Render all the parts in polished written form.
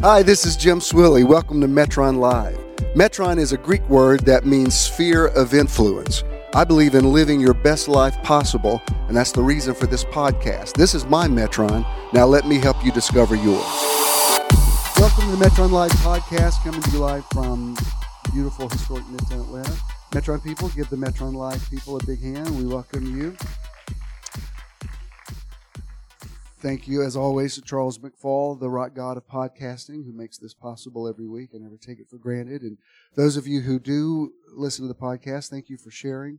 Hi, this is Jim Swilly. Welcome to Metron Live. Metron is a Greek word that means sphere of influence. I believe in living your best life possible, and that's the reason for this podcast. This is my Metron. Now let me help you discover yours. Welcome to the Metron Live podcast, coming to you live from beautiful, historic Midtown Atlanta. Metron people, give the Metron Live people a big hand. We welcome you. Thank you, as always, to Charles McFall, the rock god of podcasting, who makes this possible every week. I never take it for granted. And those of you who do listen to the podcast, thank you for sharing.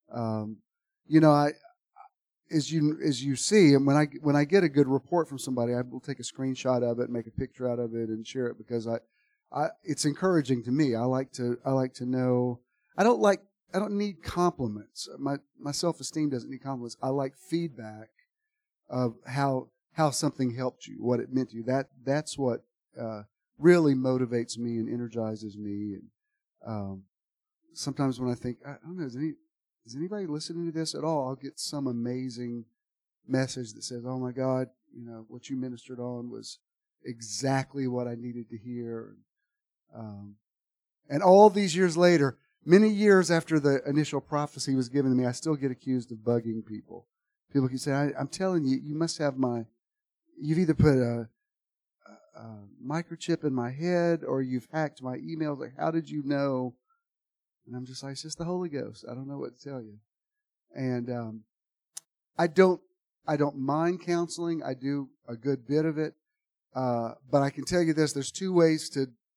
As you see, and when I get a good report from somebody, I will take a screenshot of it, make a picture out of it, and share it because it's encouraging to me. I like to know. I don't need compliments. My self-esteem doesn't need compliments. I like feedback of how something helped you, what it meant to you. That's what really motivates me and energizes me. And sometimes when I think, I don't know, is anybody listening to this at all? I'll get some amazing message that says, "Oh my God, what you ministered on was exactly what I needed to hear." And all these years later, many years after the initial prophecy was given to me, I still get accused of bugging people. People keep saying, I'm telling you, you must have you've either put a microchip in my head or you've hacked my emails. Like, how did you know? And I'm just like, it's just the Holy Ghost. I don't know what to tell you. And I don't mind counseling. I do a good bit of it. But I can tell you this, there's two ways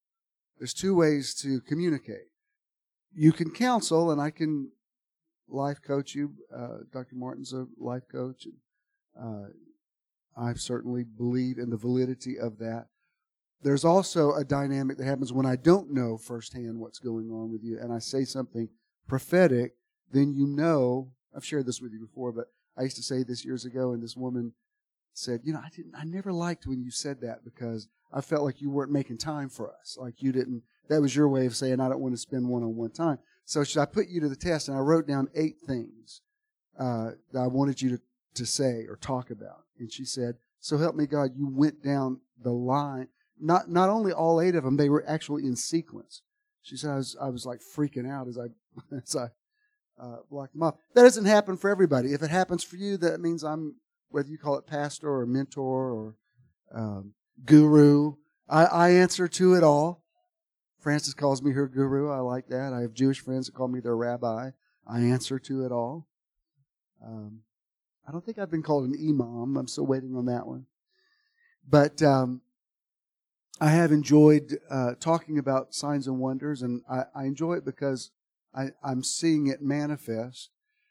to communicate. You can counsel, and I can life coach you. Dr. Martin's a life coach. And, I certainly believe in the validity of that. There's also a dynamic that happens when I don't know firsthand what's going on with you, and I say something prophetic, then I've shared this with you before, but I used to say this years ago, and this woman said, I never liked when you said that because I felt like you weren't making time for us. Like that was your way of saying, I don't want to spend one-on-one time. So should I put you to the test? And I wrote down 8 things that I wanted you to say or talk about. And she said, so help me God, you went down the line. Not only all 8 of them, they were actually in sequence. She said, I was like freaking out as I blocked them off. That doesn't happen for everybody. If it happens for you, that means whether you call it pastor or mentor or guru, I answer to it all. Frances calls me her guru. I like that. I have Jewish friends that call me their rabbi. I answer to it all. I don't think I've been called an imam. I'm still waiting on that one. But I have enjoyed talking about signs and wonders, and I enjoy it because I'm seeing it manifest.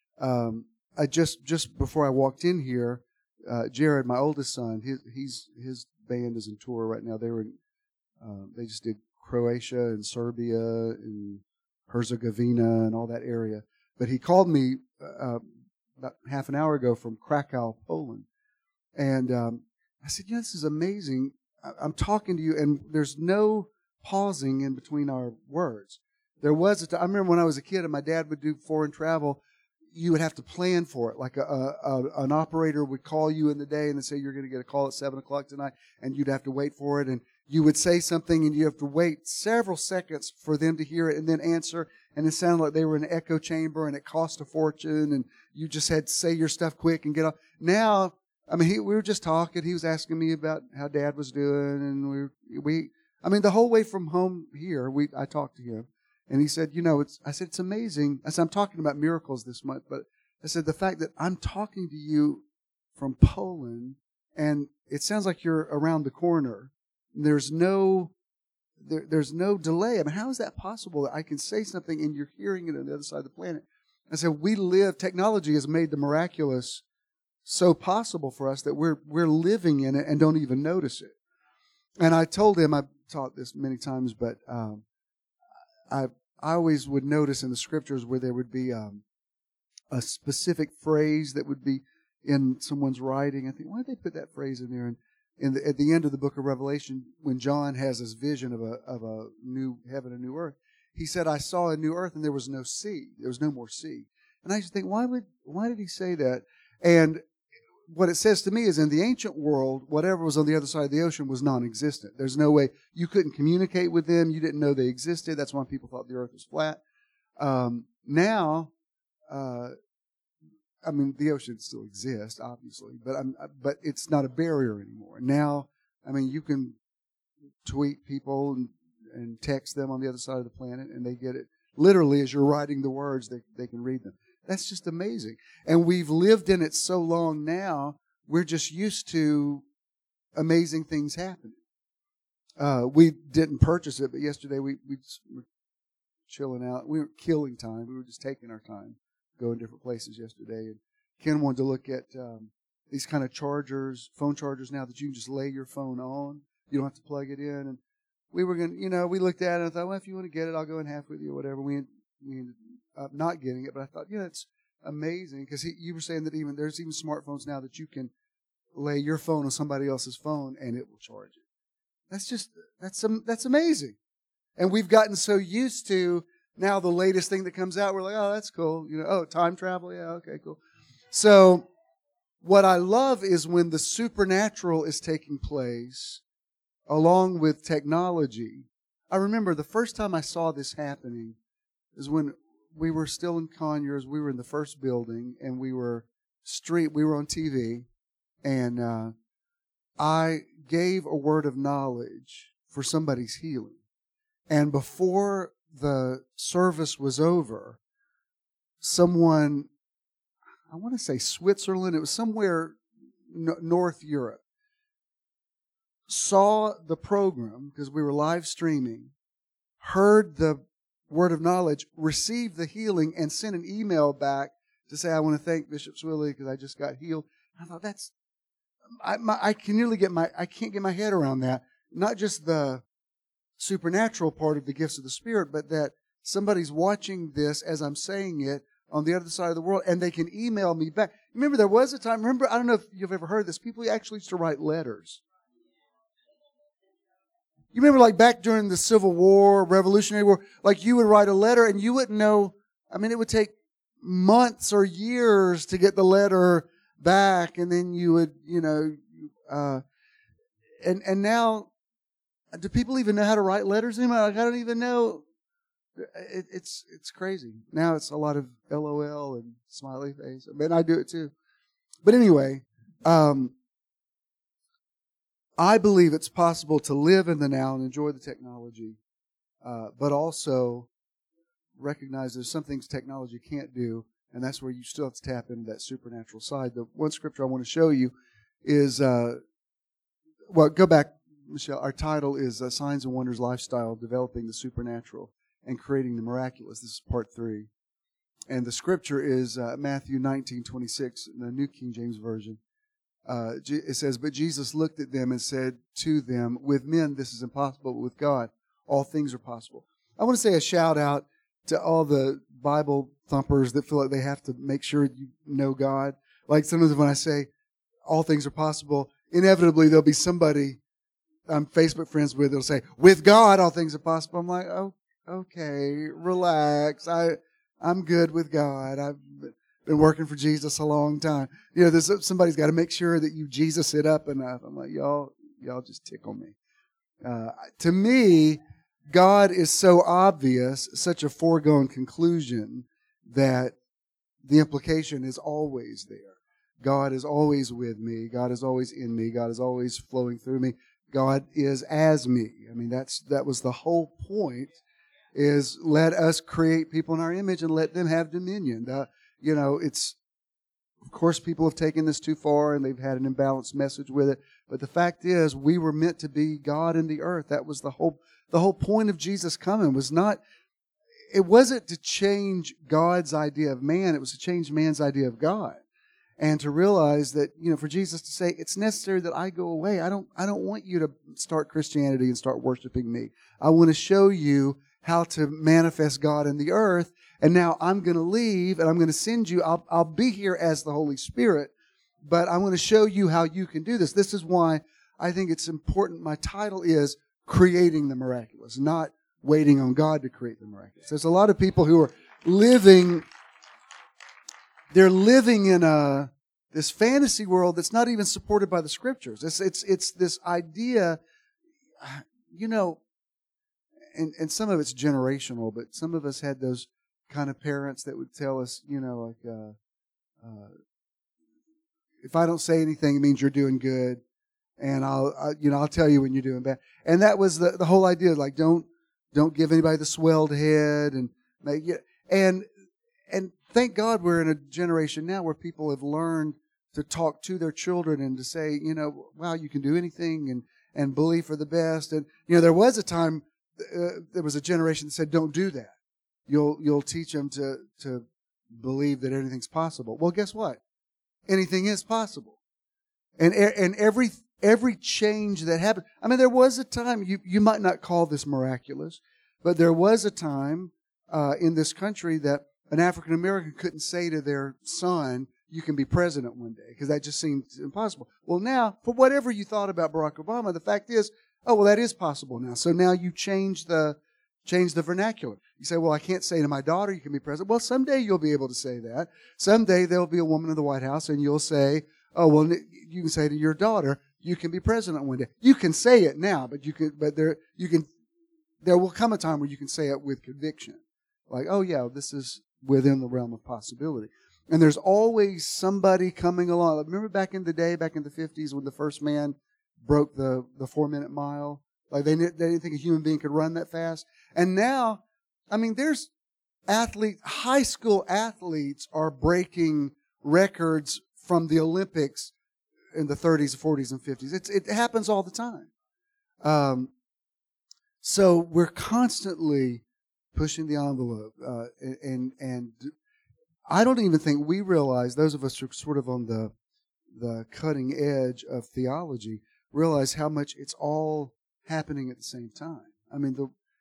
I just before I walked in here, Jared, my oldest son, his band is in tour right now. They just did Croatia and Serbia and Herzegovina and all that area. But he called me about half an hour ago from Krakow, Poland. And I said, this is amazing. I'm talking to you, and there's no pausing in between our words. There was I remember when I was a kid and my dad would do foreign travel, you would have to plan for it. Like an operator would call you in the day and say, you're going to get a call at 7 o'clock tonight, and you'd have to wait for it. And you would say something, and you have to wait several seconds for them to hear it and then answer. And it sounded like they were in an echo chamber, and it cost a fortune, and you just had to say your stuff quick and get off. Now, we were just talking. He was asking me about how Dad was doing, and the whole way from home here, I talked to him. And he said, I said, it's amazing. I said, I'm talking about miracles this month, but I said, the fact that I'm talking to you from Poland, and it sounds like you're around the corner. There's no delay. How is that possible that I can say something and you're hearing it on the other side of the planet? I said, technology has made the miraculous so possible for us that we're living in it and don't even notice it. And I told him, I've taught this many times, but I always would notice in the scriptures where there would be a specific phrase that would be in someone's writing. I think, why did they put that phrase in there? And at the end of the book of Revelation, when John has this vision of a new heaven and new earth, he said, I saw a new earth and there was no sea. There was no more sea. And I used to think, why did he say that? And what it says to me is in the ancient world, whatever was on the other side of the ocean was non-existent. There's no way you couldn't communicate with them. You didn't know they existed. That's why people thought the earth was flat. Now, I mean, the ocean still exists, obviously, but it's not a barrier anymore. Now, I mean, you can tweet people and text them on the other side of the planet, and they get it literally as you're writing the words. They can read them. That's just amazing. And we've lived in it so long now, we're just used to amazing things happening. We didn't purchase it, but yesterday we were chilling out. We weren't killing time. We were just taking our time, going different places yesterday. And Ken wanted to look at these kind of chargers, phone chargers now that you can just lay your phone on. You don't have to plug it in. And we were going to, we looked at it and I thought, well, if you want to get it, I'll go in half with you or whatever. We ended up not getting it, but I thought, it's amazing because you were saying that there's even smartphones now that you can lay your phone on somebody else's phone and it will charge it. That's amazing. And we've gotten so used to now the latest thing that comes out, we're like, oh, that's cool. Time travel. Yeah, okay, cool. So what I love is when the supernatural is taking place along with technology. I remember the first time I saw this happening is when we were still in Conyers. We were in the first building, and we were on TV, and I gave a word of knowledge for somebody's healing. And before the service was over, someone, I want to say Switzerland, it was somewhere North Europe, saw the program because we were live streaming, heard the word of knowledge, received the healing, and sent an email back to say, I want to thank Bishop Swilly because I just got healed. I thought I can't get my head around that. Not just the supernatural part of the gifts of the Spirit, but that somebody's watching this as I'm saying it on the other side of the world, and they can email me back. Remember, there was a time, I don't know if you've ever heard this, people actually used to write letters. You remember like back during the Civil War, Revolutionary War, like you would write a letter and you wouldn't know, it would take months or years to get the letter back, and then you would, and now, do people even know how to write letters anymore? Like, I don't even know. It's crazy. Now it's a lot of LOL and smiley face. I do it too. But anyway, I believe it's possible to live in the now and enjoy the technology, but also recognize there's some things technology can't do, and that's where you still have to tap into that supernatural side. The one scripture I want to show you is, go back, Michelle. Our title is Signs and Wonders Lifestyle, Developing the Supernatural and Creating the Miraculous. This is part 3. And the scripture is Matthew 19:26 in the New King James Version. It says, but Jesus looked at them and said to them, with men this is impossible, but with God all things are possible. I want to say a shout out to all the Bible thumpers that feel like they have to make sure you know God. Like sometimes when I say all things are possible, inevitably there'll be somebody I'm Facebook friends with that'll say, with God all things are possible. I'm like, oh, okay, relax. I'm good with God. I've been working for Jesus a long time. Somebody's got to make sure that you Jesus it up enough. I'm like, y'all just tickle me. To me, God is so obvious, such a foregone conclusion, that the implication is always there. God is always with me. God is always in me. God is always flowing through me. God is as me. That was the whole point, is let us create people in our image and let them have dominion. Of course, people have taken this too far and they've had an imbalanced message with it. But the fact is, we were meant to be God in the earth. That was the whole point of Jesus coming. It wasn't to change God's idea of man. It was to change man's idea of God. And to realize that, for Jesus to say, it's necessary that I go away. I don't want you to start Christianity and start worshiping me. I want to show you how to manifest God in the earth. And now I'm going to leave and I'm going to send you. I'll be here as the Holy Spirit, but I want to show you how you can do this. This is why I think it's important. My title is Creating the Miraculous, not waiting on God to create the miraculous. There's a lot of people who are living in this fantasy world that's not even supported by the Scriptures. It's this idea, you know, and some of it's generational, but some of us had those kind of parents that would tell us, you know, like, if I don't say anything, it means you're doing good, and I'll tell you when you're doing bad. And that was the whole idea, like don't give anybody the swelled head, and and thank God we're in a generation now where people have learned to talk to their children and to say, you know, wow, you can do anything, and believe for the best. And you know, there was a time, there was a generation that said, don't do that. You'll teach them to believe that anything's possible. Well, guess what? Anything is possible. And every change that happened, I mean, there was a time, you might not call this miraculous, but there was a time in this country that an African American couldn't say to their son, you can be president one day, because that just seemed impossible. Well, now, for whatever you thought about Barack Obama, the fact is, oh, well, that is possible now. So now you change the vernacular. You say, well, I can't say to my daughter, you can be president. Well, someday you'll be able to say that. Someday there'll be a woman in the White House, and you'll say, oh, well, you can say to your daughter, you can be president one day. You can say it now, but there will come a time where you can say it with conviction. Like, oh, yeah, this is within the realm of possibility. And there's always somebody coming along. Remember back in the day, back in the 50s, when the first man broke the 4-minute mile? Like they didn't think a human being could run that fast. And now, I mean, there's high school athletes are breaking records from the Olympics in the 30s, 40s, and 50s. It happens all the time. So we're constantly pushing the envelope, and I don't even think we realize, those of us who are sort of on the cutting edge of theology, realize how much it's all happening at the same time. I mean,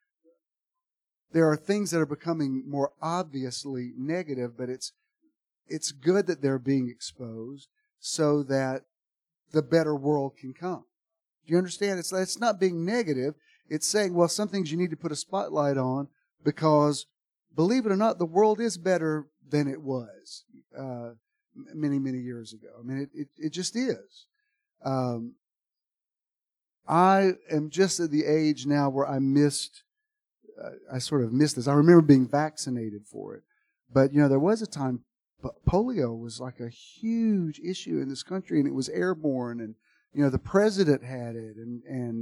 there are things that are becoming more obviously negative, but it's good that they're being exposed so that the better world can come. Do you understand? It's not being negative. It's saying, well, some things you need to put a spotlight on, because, believe it or not, the world is better than it was many, many years ago. I mean, it just is. I am just at the age now where I sort of missed this. I remember being vaccinated for it. But, you know, there was a time polio was like a huge issue in this country, and it was airborne, and, you know, the president had it, and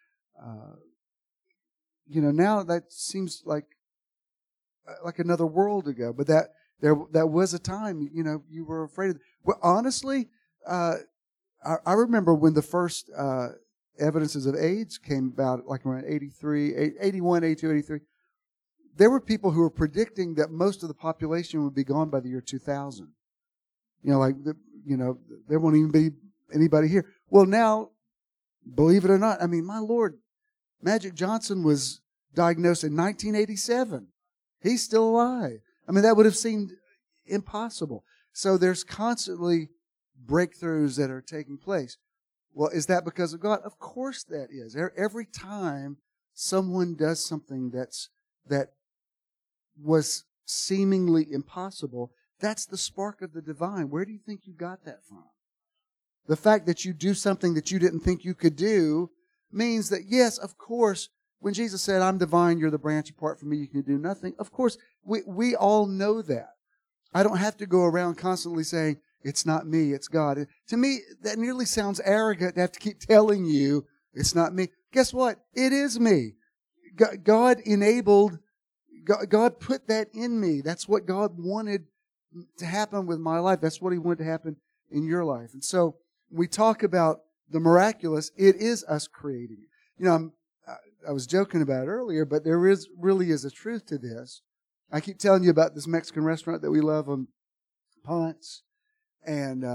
you know, now that seems like another world ago. But that was a time, you know, you were afraid of. Well, honestly, I remember when the first evidences of AIDS came about, like around 81, 82, 83. There were people who were predicting that most of the population would be gone by the year 2000. You know, like, there won't even be anybody here. Well, now, believe it or not, I mean, my Lord, Magic Johnson was diagnosed in 1987. He's still alive. I mean, that would have seemed impossible. So there's constantly breakthroughs that are taking place. Well, is that because of God? Of course that is. Every time someone does something that was seemingly impossible, that's the spark of the divine. Where do you think you got that from? The fact that you do something that you didn't think you could do means that, yes, of course, when Jesus said, I'm divine, you're the branch, apart from me, you can do nothing. Of course, we all know that. I don't have to go around constantly saying, it's not me, it's God. To me, that nearly sounds arrogant to have to keep telling you, it's not me. Guess what? It is me. God enabled, God put that in me. That's what God wanted to happen with my life. That's what He wanted to happen in your life. And so, we talk about the miraculous, it is us creating it. You know, I was joking about it earlier, but there really is a truth to this. I keep telling you about this Mexican restaurant that we love on Ponce, and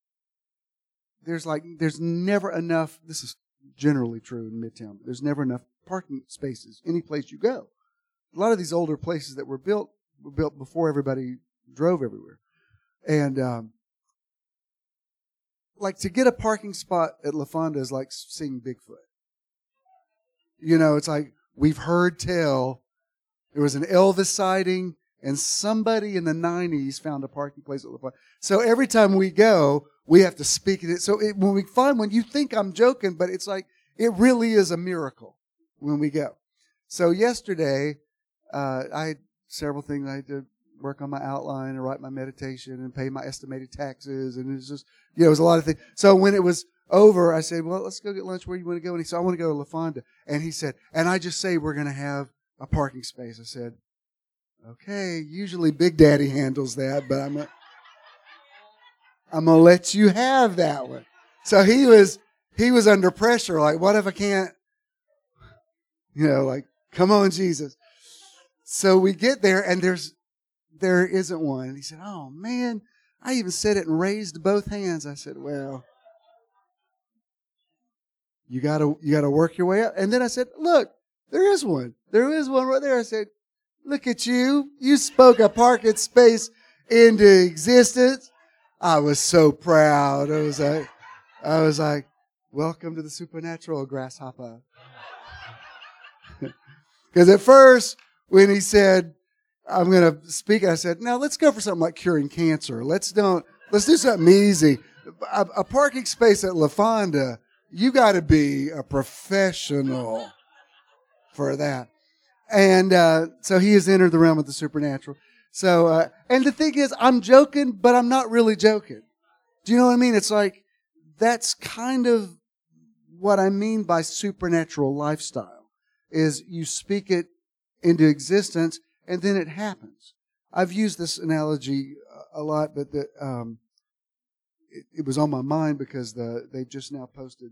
there's never enough. This is generally true in Midtown. There's never enough parking spaces any place you go. A lot of these older places that were built before everybody drove everywhere, and like, to get a parking spot at La Fonda is like seeing Bigfoot. You know, it's like, we've heard tell there was an Elvis sighting, and somebody in the 90s found a parking place at La Fonda. So every time we go, we have to speak it. So when we find one, you think I'm joking, but it's like, it really is a miracle when we go. So yesterday, I had several things. I had to work on my outline and write my meditation and pay my estimated taxes. And it was just, it was a lot of things. So when it was over, I said, well, let's go get lunch. Where do you want to go? And he said, I want to go to La Fonda. And he said, and I just say we're going to have a parking space. I said, okay, usually Big Daddy handles that, but I'm going to let you have that one. So he was under pressure. Like, what if I can't, like, come on, Jesus. So we get there and there isn't one. And he said, oh man, I even said it and raised both hands. I said, well, you gotta work your way up. And then I said, look, there is one. There is one right there. I said, look at you. You spoke a parking space into existence. I was so proud. I was like, welcome to the supernatural, grasshopper. Because at first, when he said, I'm going to speak, I said, now let's go for something like curing cancer. Let's do something easy. A parking space at La Fonda, you got to be a professional for that. And so he has entered the realm of the supernatural. So, and the thing is, I'm joking, but I'm not really joking. Do you know what I mean? It's like, that's kind of what I mean by supernatural lifestyle, is you speak it into existence and then it happens. I've used this analogy a lot, but it was on my mind because they just now posted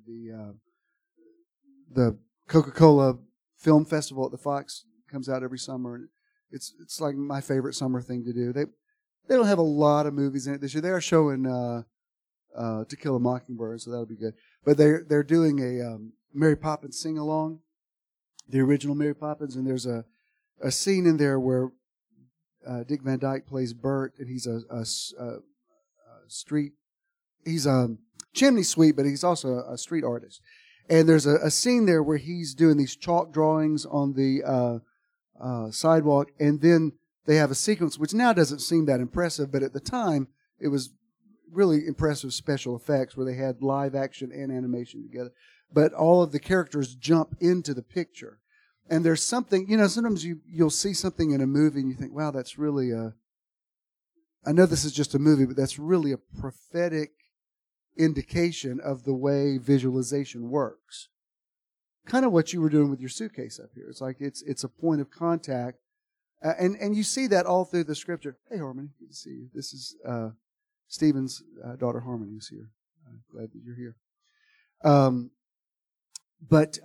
the Coca-Cola Film Festival at the Fox. Comes out every summer, and it's like my favorite summer thing to do. They don't have a lot of movies in it this year. They are showing To Kill a Mockingbird, so that'll be good. But they're doing a Mary Poppins sing along, the original Mary Poppins, and there's a scene in there where Dick Van Dyke plays Bert, and he's a street. He's a chimney sweep, but he's also a street artist. And there's a scene there where he's doing these chalk drawings on the sidewalk, and then they have a sequence which now doesn't seem that impressive, but at the time it was really impressive special effects where they had live action and animation together. But all of the characters jump into the picture. And there's something, sometimes you'll see something in a movie and you think, wow, that's really I know this is just a movie, but that's really a prophetic indication of the way visualization works. Kind of what you were doing with your suitcase up here. It's like it's a point of contact. And you see that all through the scripture. Hey, Harmony, good to see you. This is Stephen's daughter, Harmony, who's here. I'm glad that you're here. But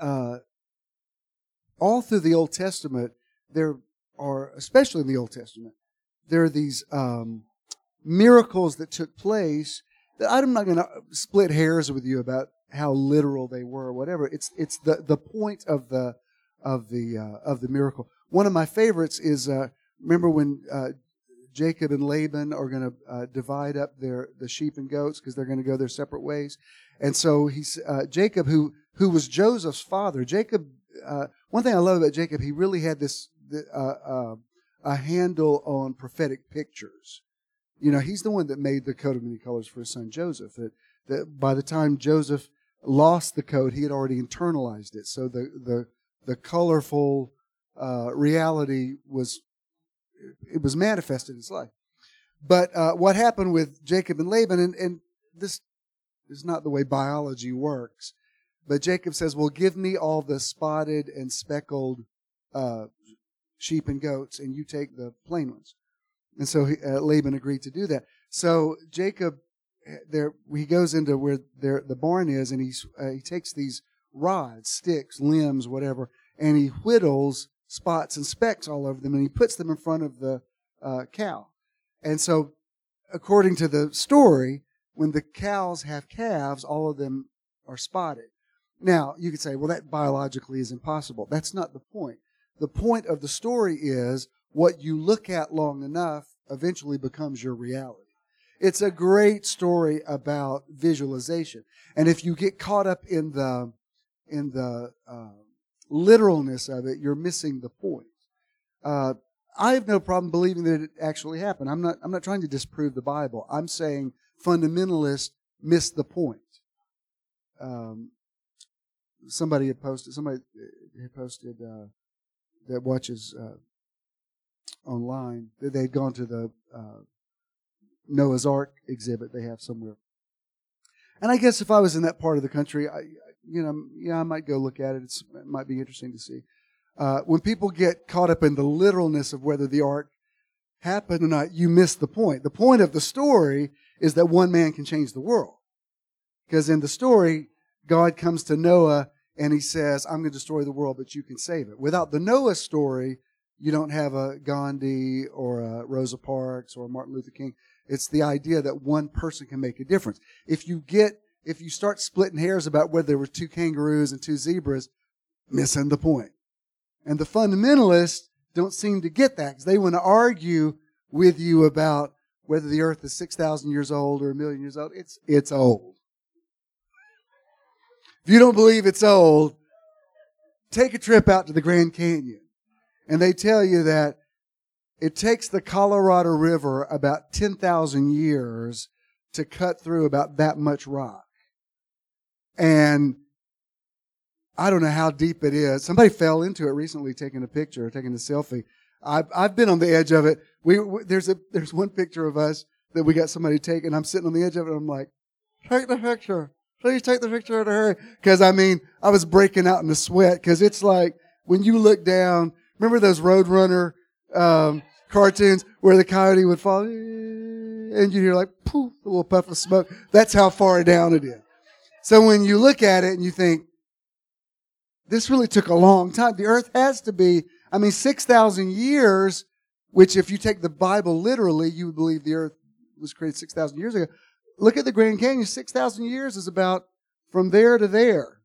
all through the Old Testament, there are, especially in the Old Testament, there are these miracles that took place that I'm not going to split hairs with you about how literal they were or whatever. It's the point of the miracle. One of my favorites is remember when Jacob and Laban are going to divide up the sheep and goats because they're going to go their separate ways, and so he's Jacob, who was Joseph's father. Jacob. One thing I love about Jacob, he really had a handle on prophetic pictures. He's the one that made the coat of many colors for his son Joseph. That by the time Joseph lost the coat, he had already internalized it. So the colorful reality was manifested in his life. But what happened with Jacob and Laban, and this is not the way biology works, but Jacob says, well, give me all the spotted and speckled sheep and goats, and you take the plain ones. And so Laban agreed to do that. So Jacob, he goes into where the barn is, and he takes these rods, sticks, limbs, whatever, and he whittles spots and specks all over them, and he puts them in front of the cow. And so, according to the story, when the cows have calves, all of them are spotted. Now, you could say, well, that biologically is impossible. That's not the point. The point of the story is what you look at long enough eventually becomes your reality. It's a great story about visualization. And if you get caught up in the literalness of it, you're missing the point. I have no problem believing that it actually happened. I'm not trying to disprove the Bible. I'm saying fundamentalists miss the point. Somebody had posted that watches online that they had gone to the Noah's Ark exhibit they have somewhere. And I guess if I was in that part of the country, I might go look at it. It might be interesting to see. When people get caught up in the literalness of whether the ark happened or not, you miss the point. The point of the story is that one man can change the world. Because in the story, God comes to Noah and he says, I'm going to destroy the world, but you can save it. Without the Noah story, you don't have a Gandhi or a Rosa Parks or a Martin Luther King. It's the idea that one person can make a difference. If you start splitting hairs about whether there were 2 kangaroos and 2 zebras, missing the point. And the fundamentalists don't seem to get that because they want to argue with you about whether the earth is 6,000 years old or 1,000,000 years old. It's old. If you don't believe it's old, take a trip out to the Grand Canyon. And they tell you that it takes the Colorado River about 10,000 years to cut through about that much rock. And I don't know how deep it is. Somebody fell into it recently taking a picture, taking a selfie. I've been on the edge of it. There's one picture of us that we got somebody to take, and I'm sitting on the edge of it, and I'm like, take the picture. Please take the picture in a hurry. Because, I was breaking out in a sweat, because it's like, when you look down, remember those Roadrunner cartoons where the coyote would fall, and you hear like, poof, a little puff of smoke. That's how far down it is. So when you look at it and you think, this really took a long time. The earth has to be, 6,000 years, which if you take the Bible literally, you would believe the earth was created 6,000 years ago. Look at the Grand Canyon. 6,000 years is about from there to there.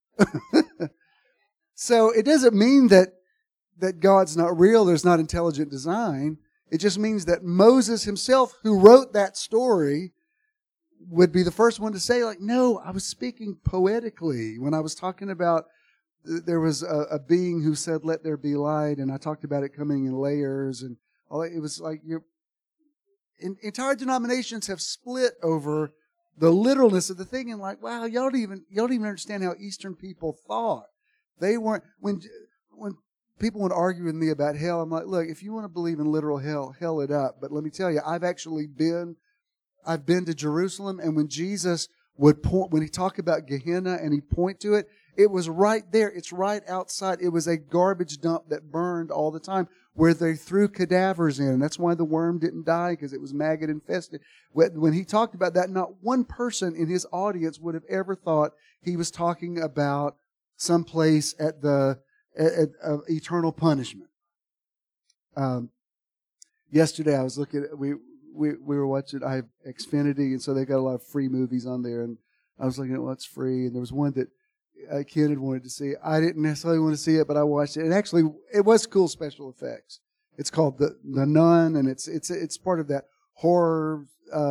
So it doesn't mean that God's not real, there's not intelligent design. It just means that Moses himself, who wrote that story, would be the first one to say, like, no, I was speaking poetically when I was talking about there was a being who said, let there be light, and I talked about it coming in layers, and all that. It was like entire denominations have split over the literalness of the thing, and like, wow, y'all don't even understand how Eastern people thought. They weren't when people want to argue with me about hell. I'm like, look, if you want to believe in literal hell it up. But let me tell you, I've been to Jerusalem, and when Jesus would point, when he talked about Gehenna and he'd point to it, it was right there. It's right outside. It was a garbage dump that burned all the time where they threw cadavers in. That's why the worm didn't die, because it was maggot infested. When he talked about that, not one person in his audience would have ever thought he was talking about some place at eternal punishment. Yesterday I was looking at, we were watching, I have Xfinity, and so they got a lot of free movies on there, and I was looking at what's free, and there was one that Ken had wanted to see. I didn't necessarily want to see it, but I watched it. And actually, it was cool special effects. It's called The Nun, and it's part of that horror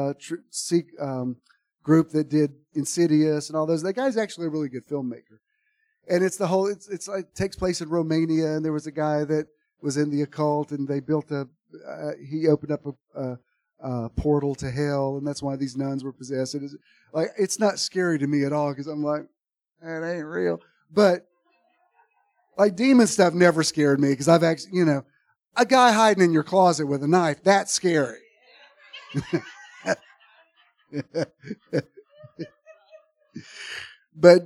group that did Insidious and all those. That guy's actually a really good filmmaker. And it's like, it takes place in Romania, and there was a guy that was in the occult, and they built he opened up a portal to hell, and that's why these nuns were possessed. It's not scary to me at all, because I'm like, that ain't real. But like demon stuff never scared me, because I've actually, a guy hiding in your closet with a knife, that's scary. But,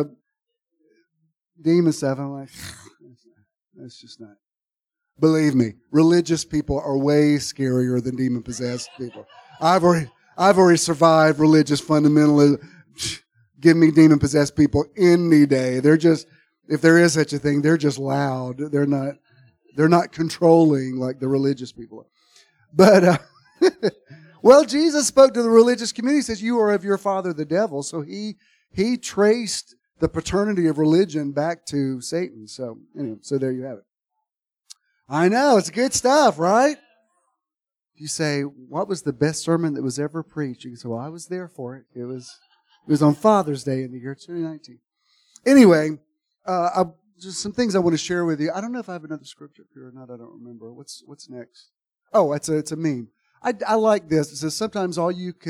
demon stuff, I'm like, that's just not. Believe me, religious people are way scarier than demon-possessed people. I've already survived religious fundamentalism. Give me demon-possessed people any day. They're just, if there is such a thing, they're just loud. They're not controlling like the religious people are. But, well, Jesus spoke to the religious community. He says, you are of your father, the devil. So he traced the paternity of religion back to Satan. So, anyway, so there you have it. I know, it's good stuff, right? You say, what was the best sermon that was ever preached? You can say, well, I was there for it. It was on Father's Day in the year 2019. Anyway, just some things I want to share with you. I don't know if I have another scripture up here or not. I don't remember. What's next? Oh, it's a meme. I like this. It says, sometimes all you can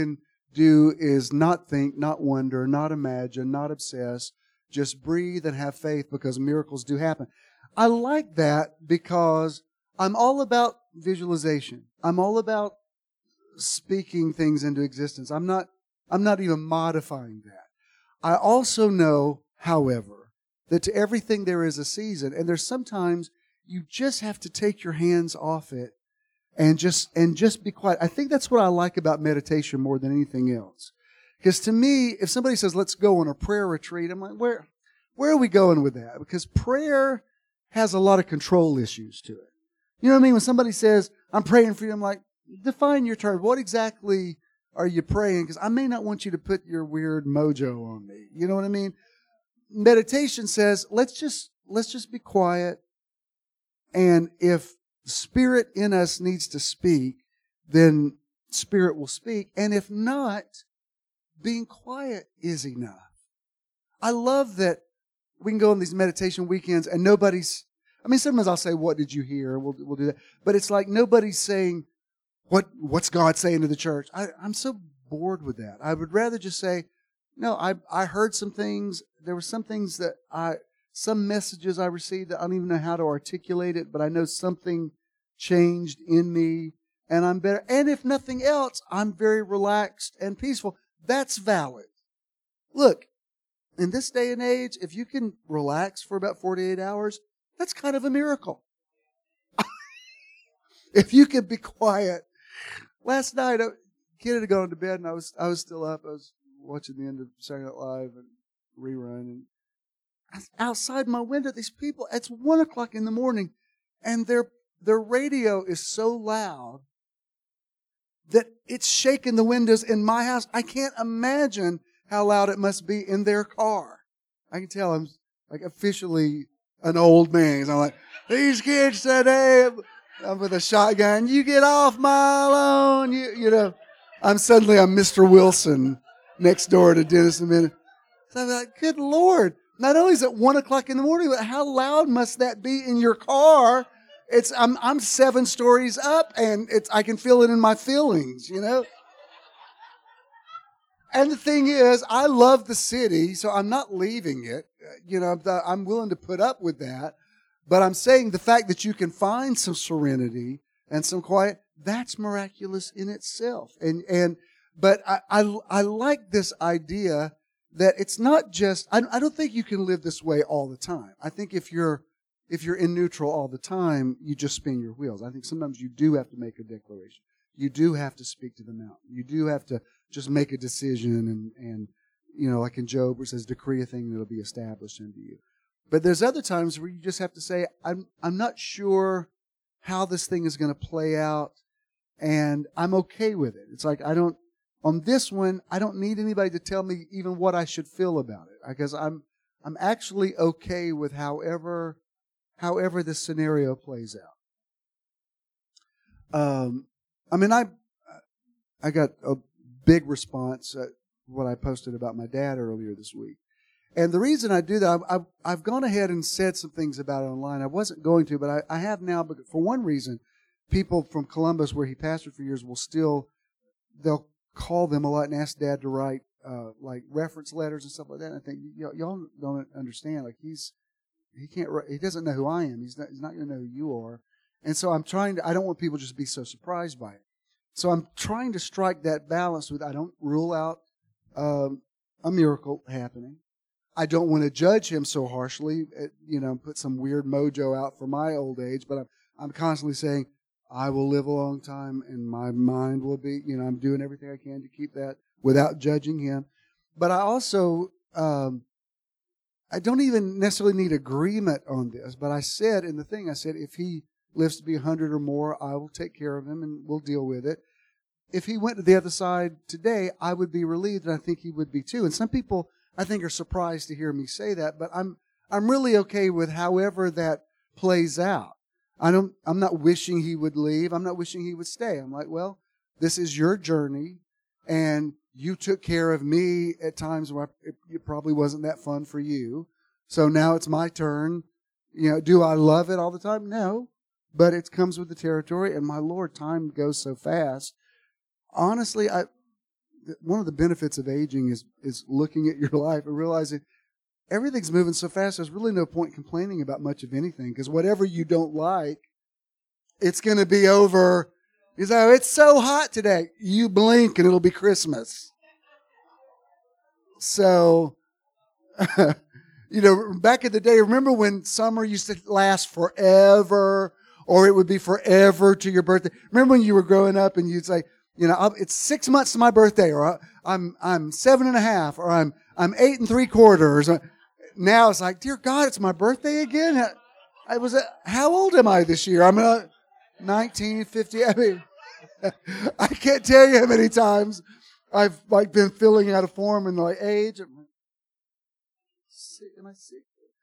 do is not think, not wonder, not imagine, not obsess. Just breathe and have faith because miracles do happen. I like that because I'm all about visualization. I'm all about speaking things into existence. I'm not even modifying that. I also know, however, that to everything there is a season, and there's sometimes you just have to take your hands off it and just be quiet. I think that's what I like about meditation more than anything else. Because to me, if somebody says, let's go on a prayer retreat, I'm like, where are we going with that? Because prayer has a lot of control issues to it. You know what I mean? When somebody says, I'm praying for you, I'm like, define your term. What exactly are you praying? Because I may not want you to put your weird mojo on me. You know what I mean? Meditation says, let's just be quiet. And if Spirit in us needs to speak, then Spirit will speak. And if not, being quiet is enough. I love that we can go on these meditation weekends and sometimes I'll say, what did you hear? We'll do that. But it's like nobody's saying, what's God saying to the church? I'm so bored with that. I would rather just say, no, I heard some things. There were some things some messages I received that I don't even know how to articulate it, but I know something changed in me and I'm better. And if nothing else, I'm very relaxed and peaceful. That's valid. Look, in this day and age, if you can relax for about 48 hours, that's kind of a miracle. If you can be quiet. Last night, a kid had gone to bed and I was still up. I was watching the end of Saturday Night Live and rerun. And outside my window, these people, it's 1 o'clock in the morning and their radio is so loud that it's shaking the windows in my house. I can't imagine how loud it must be in their car. I can tell I'm like officially an old man. I'm like, these kids today, I'm with a shotgun. You get off my lawn. You know, I'm Mr. Wilson next door to Dennis and Minute. So I'm like, good Lord. Not only is it 1 o'clock in the morning, but how loud must that be in your car? I'm 7 stories up and I can feel it in my feelings, you know? And the thing is, I love the city, so I'm not leaving it. You know, I'm willing to put up with that. But I'm saying the fact that you can find some serenity and some quiet, that's miraculous in itself. But I like this idea that it's not just, I don't think you can live this way all the time. I think if you're in neutral all the time, you just spin your wheels. I think sometimes you do have to make a declaration. You do have to speak to the mountain. You do have to just make a decision and you know, like in Job where it says, decree a thing and it'll be established unto you. But there's other times where you just have to say, I'm not sure how this thing is going to play out and I'm okay with it. It's like on this one, I don't need anybody to tell me even what I should feel about it. Because I'm actually okay with however this scenario plays out. I got a big response at what I posted about my dad earlier this week. And the reason I do that, I've gone ahead and said some things about it online. I wasn't going to, but I have now. But for one reason, people from Columbus, where he pastored for years, they'll call them a lot and ask Dad to write like reference letters and stuff like that. And I think y'all don't understand. Like he doesn't know who I am. He's not going to know who you are. And so I don't want people just to be so surprised by it. So I'm trying to strike that balance with, I don't rule out a miracle happening. I don't want to judge him so harshly, put some weird mojo out for my old age, but I'm constantly saying, I will live a long time and my mind will be, I'm doing everything I can to keep that without judging him. But I also, I don't even necessarily need agreement on this, but I said in the thing, if he lives to be 100 or more, I will take care of him and we'll deal with it. If he went to the other side today, I would be relieved, and I think he would be too. And some people, I think, are surprised to hear me say that, but I'm really okay with however that plays out. I'm not wishing he would leave. I'm not wishing he would stay. I'm like, well, this is your journey, and you took care of me at times where it probably wasn't that fun for you. So now it's my turn. Do I love it all the time? No, but it comes with the territory. And my Lord, time goes so fast. Honestly, one of the benefits of aging is looking at your life and realizing everything's moving so fast. There's really no point complaining about much of anything, because whatever you don't like, it's going to be over. You say, it's so hot today. You blink and it'll be Christmas. So, back in the day, remember when summer used to last forever, or it would be forever to your birthday? Remember when you were growing up and you'd say, it's 6 months to my birthday, or I'm 7.5, or I'm 8 3/4. Now it's like, dear God, it's my birthday again. How old am I this year? I'm 19, 50. I mean, I can't tell you how many times I've been filling out a form and age. Am I sick?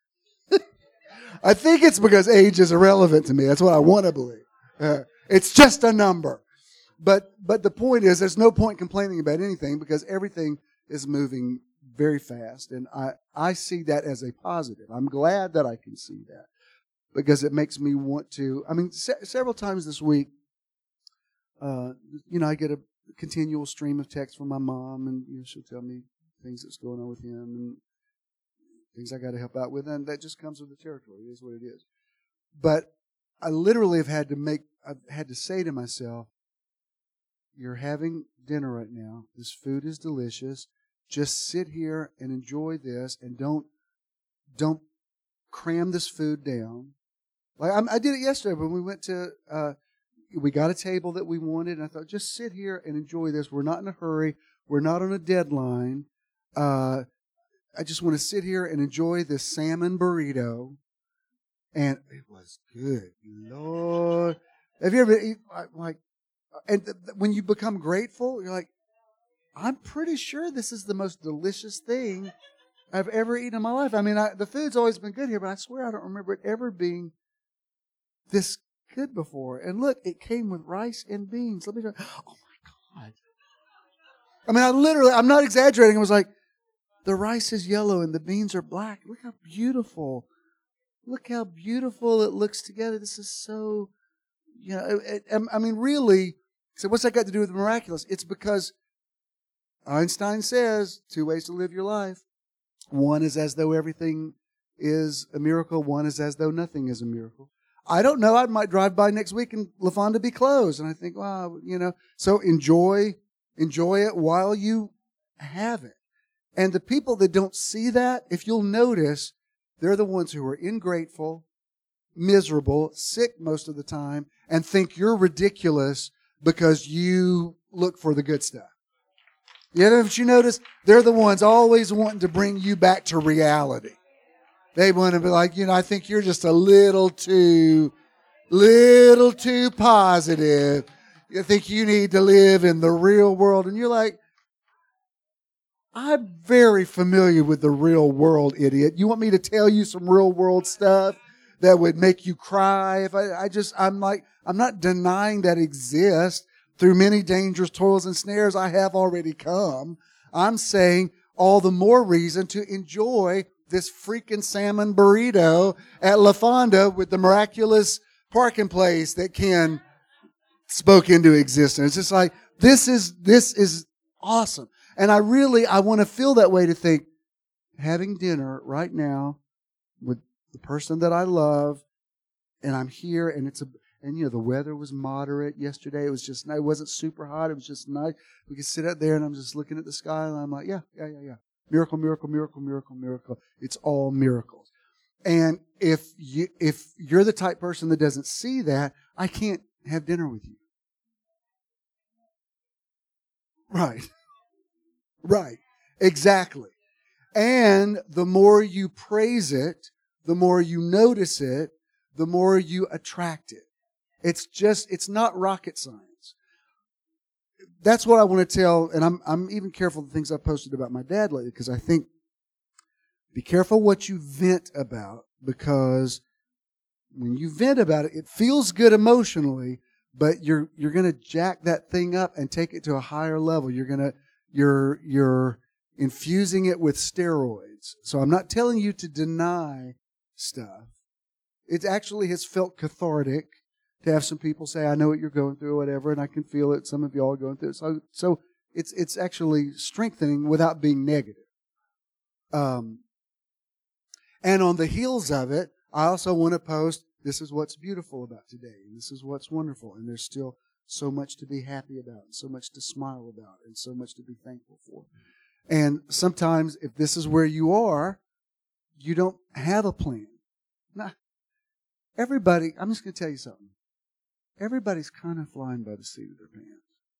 I think it's because age is irrelevant to me. That's what I want to believe. It's just a number. But the point is, there's no point complaining about anything, because everything is moving very fast, and I see that as a positive. I'm glad that I can see that, because it makes me want to. I mean, several times this week, I get a continual stream of texts from my mom, and she'll tell me things that's going on with him and things I got to help out with, and that just comes with the territory. It is what it is. But I literally I've had to say to myself, you're having dinner right now. This food is delicious. Just sit here and enjoy this, and don't cram this food down. I did it yesterday when we went to. We got a table that we wanted, and I thought, just sit here and enjoy this. We're not in a hurry. We're not on a deadline. I just want to sit here and enjoy this salmon burrito. And it was good. Lord. Have you ever eaten, when you become grateful, you're like, I'm pretty sure this is the most delicious thing I've ever eaten in my life. I mean, the food's always been good here, but I swear I don't remember it ever being this good before. And look, it came with rice and beans. Let me tell you, oh my God. I mean, I'm not exaggerating. I was like, the rice is yellow and the beans are black. Look how beautiful. Look how beautiful it looks together. This is so, really, so what's that got to do with the miraculous? It's because Einstein says 2 ways to live your life. One is as though everything is a miracle. One is as though nothing is a miracle. I don't know. I might drive by next week and La Fonda be closed. And I think, wow, so enjoy it while you have it. And the people that don't see that, if you'll notice, they're the ones who are ingrateful, miserable, sick most of the time, and think you're ridiculous because you look for the good stuff. Haven't you noticed? They're the ones always wanting to bring you back to reality. They want to be like, I think you're just a little too positive. You think you need to live in the real world. And you're like, I'm very familiar with the real world, idiot. You want me to tell you some real world stuff that would make you cry? I'm not denying that exists. Through many dangers, toils, and snares I have already come. I'm saying all the more reason to enjoy this freaking salmon burrito at La Fonda with the miraculous parking place that Ken spoke into existence. It's like, this is awesome. And I want to feel that way, to think, having dinner right now with the person that I love, and I'm here, and the weather was moderate yesterday. It wasn't super hot. It was just nice. We could sit out there, and I'm just looking at the sky, and I'm like, yeah. Miracle, miracle, miracle, miracle, miracle. It's all miracles. And if you're the type person that doesn't see that, I can't have dinner with you. Right. Exactly. And the more you praise it, the more you notice it, the more you attract it. It's not rocket science. That's what I want to tell, and I'm even careful of the things I've posted about my dad lately, because I think, be careful what you vent about, because when you vent about it, it feels good emotionally, but you're going to jack that thing up and take it to a higher level. You're infusing it with steroids. So I'm not telling you to deny stuff. It actually has felt cathartic to have some people say, I know what you're going through or whatever, and I can feel it. Some of y'all are going through it. So It's actually strengthening without being negative. And on the heels of it, I also want to post, this is what's beautiful about today, and this is what's wonderful, and there's still so much to be happy about, and so much to smile about, and so much to be thankful for. And sometimes, if this is where you are, you don't have a plan. Now, everybody, I'm just going to tell you something. Everybody's kind of flying by the seat of their pants.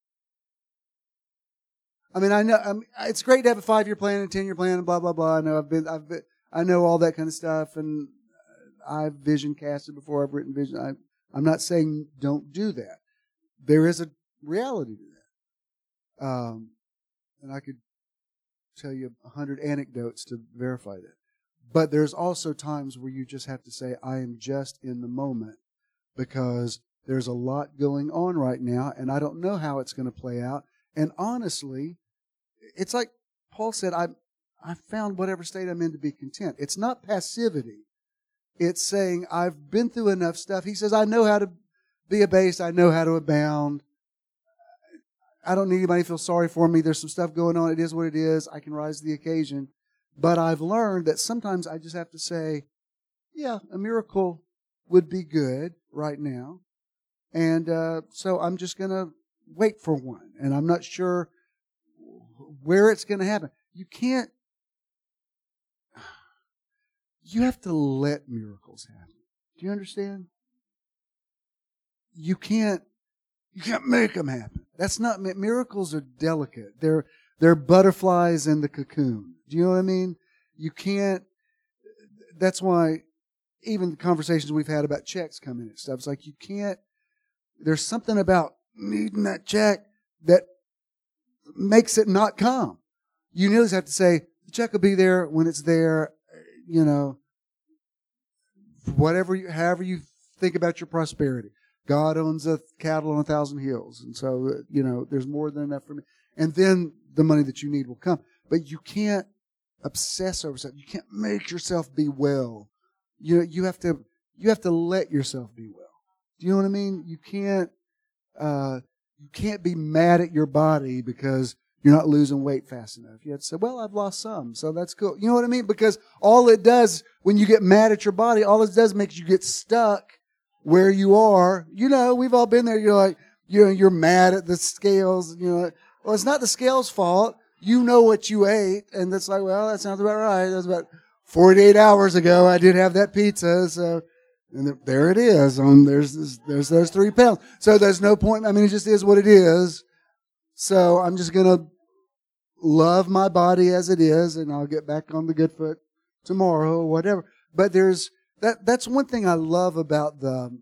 I mean, I know it's great to have a 5-year plan and a 10-year plan and blah blah blah. I know all that kind of stuff, and I've vision casted before. I've written vision. I'm not saying don't do that. There is a reality to that, and I could tell you 100 anecdotes to verify that. But there's also times where you just have to say, I am just in the moment, because there's a lot going on right now, and I don't know how it's going to play out. And honestly, it's like Paul said, I found whatever state I'm in to be content. It's not passivity. It's saying, I've been through enough stuff. He says, I know how to be abased. I know how to abound. I don't need anybody to feel sorry for me. There's some stuff going on. It is what it is. I can rise to the occasion. But I've learned that sometimes I just have to say, yeah, a miracle would be good right now. And so I'm just going to wait for one. And I'm not sure where it's going to happen. You have to let miracles happen. Do you understand? You can't make them happen. That's not, miracles are delicate. They're butterflies in the cocoon. Do you know what I mean? You can't, that's why even the conversations we've had about checks coming and stuff, it's like you can't, there's something about needing that check that makes it not come. You just have to say, the check will be there when it's there, however you think about your prosperity. God owns a cattle on 1,000 hills. And so, there's more than enough for me. And then the money that you need will come. But you can't obsess over something. You can't make yourself be well. You have to let yourself be well. Do you know what I mean? You can't be mad at your body because you're not losing weight fast enough. You have to say, well, I've lost some, so that's cool. You know what I mean? Because all it does, when you get mad at your body, all it does makes you get stuck where you are. We've all been there. You're like, you're mad at the scales. Well, it's not the scales' fault. You know what you ate, and it's like, well, that sounds about right. That was about 48 hours ago. I did have that pizza, so and there it is. There's those 3 pounds. So there's no point. I mean, it just is what it is. So I'm just gonna love my body as it is, and I'll get back on the good foot tomorrow or whatever. But that's one thing I love about the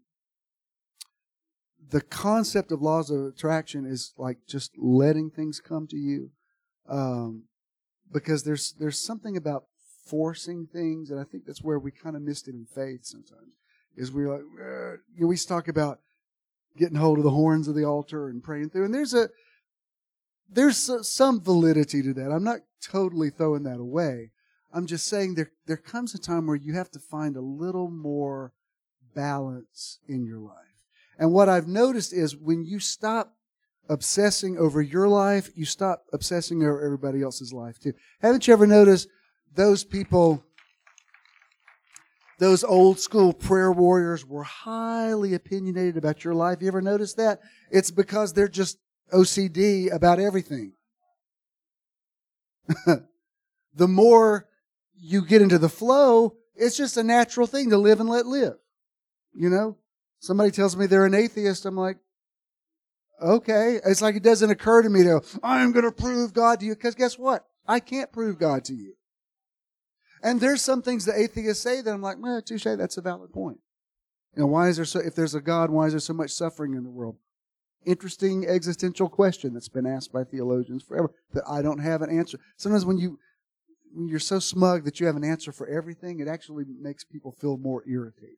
concept of laws of attraction is like just letting things come to you. Because there's something about forcing things, and I think that's where we kind of missed it in faith sometimes. Is we're like, we talk about getting hold of the horns of the altar and praying through, and there's some validity to that. I'm not totally throwing that away. I'm just saying there comes a time where you have to find a little more balance in your life. And what I've noticed is when you stop obsessing over your life, you stop obsessing over everybody else's life too. Haven't you ever noticed those people, those old school prayer warriors were highly opinionated about your life? You ever notice that? It's because they're just OCD about everything. The more you get into the flow, it's just a natural thing to live and let live. Somebody tells me they're an atheist, I'm like, okay. It's like it doesn't occur to me to, I'm going to prove God to you, because guess what? I can't prove God to you. And there's some things the atheists say that I'm like, well, touche, that's a valid point. Why is there if there's a God, why is there so much suffering in the world? Interesting existential question that's been asked by theologians forever that I don't have an answer. Sometimes when you're so smug that you have an answer for everything, it actually makes people feel more irritated.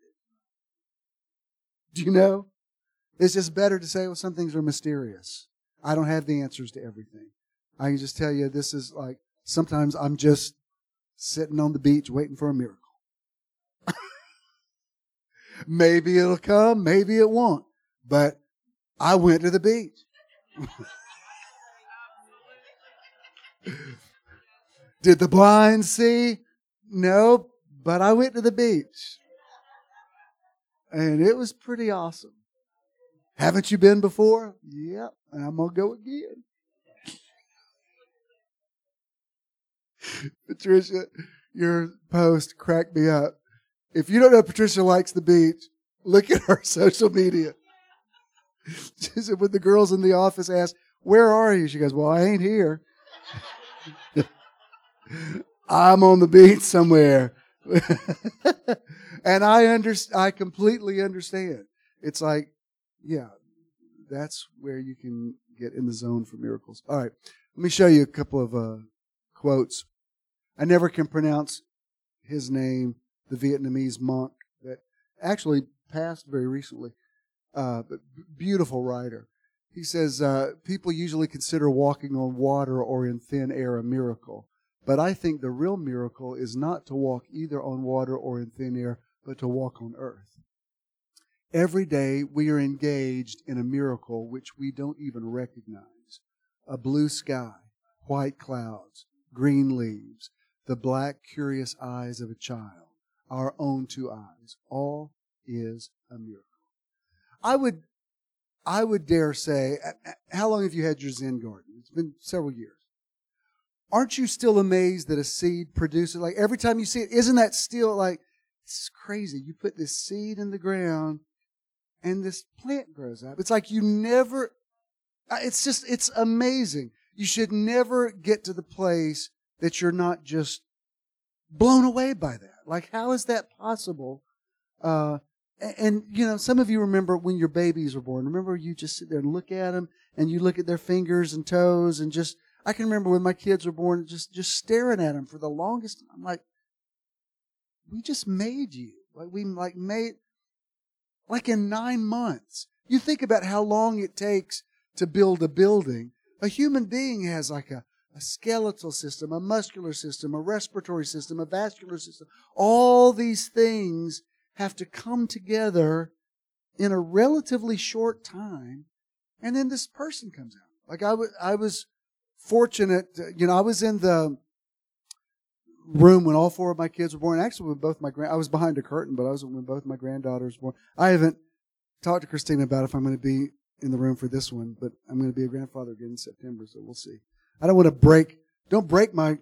Do you know? It's just better to say, well, some things are mysterious. I don't have the answers to everything. I can just tell you this is like, sometimes I'm just sitting on the beach waiting for a miracle. Maybe it'll come, maybe it won't. But I went to the beach. Did the blind see? No, but I went to the beach. And it was pretty awesome. Haven't you been before? Yep, and I'm going to go again. Patricia, your post cracked me up. If you don't know Patricia likes the beach, look at her social media. She said when the girls in the office asked, "Where are you?" She goes, "Well, I ain't here. I'm on the beach somewhere." And I completely understand. It's like, yeah, that's where you can get in the zone for miracles. All right, let me show you a couple of quotes. I never can pronounce his name, the Vietnamese monk that actually passed very recently. But beautiful writer. He says, people usually consider walking on water or in thin air a miracle. But I think the real miracle is not to walk either on water or in thin air, but to walk on earth. Every day we are engaged in a miracle which we don't even recognize. A blue sky, white clouds, green leaves, the black, curious eyes of a child, our own two eyes. All is a miracle. I would dare say, how long have you had your Zen garden? It's been several years. Aren't you still amazed that a seed produces, like every time you see it, isn't that still like, it's crazy. You put this seed in the ground and this plant grows up. It's like you never, it's amazing. You should never get to the place that you're not just blown away by that. Like, how is that possible? And, you know, some of you remember when your babies were born. Remember you just sit there and look at them, and you look at their fingers and toes, and just, I can remember when my kids were born, just staring at them for the longest time. I'm like, we just made you. Like, we made, like in 9 months. You think about how long it takes to build a building. A human being has like a skeletal system, a muscular system, a respiratory system, a vascular system. All these things have to come together in a relatively short time, and then this person comes out. Like I was fortunate, I was in the room when all 4 of my kids were born. Actually, when both I was behind a curtain, but I was when both my granddaughters were born. I haven't talked to Christina about if I'm going to be in the room for this one, but I'm going to be a grandfather again in September, so we'll see. I don't want to don't break my,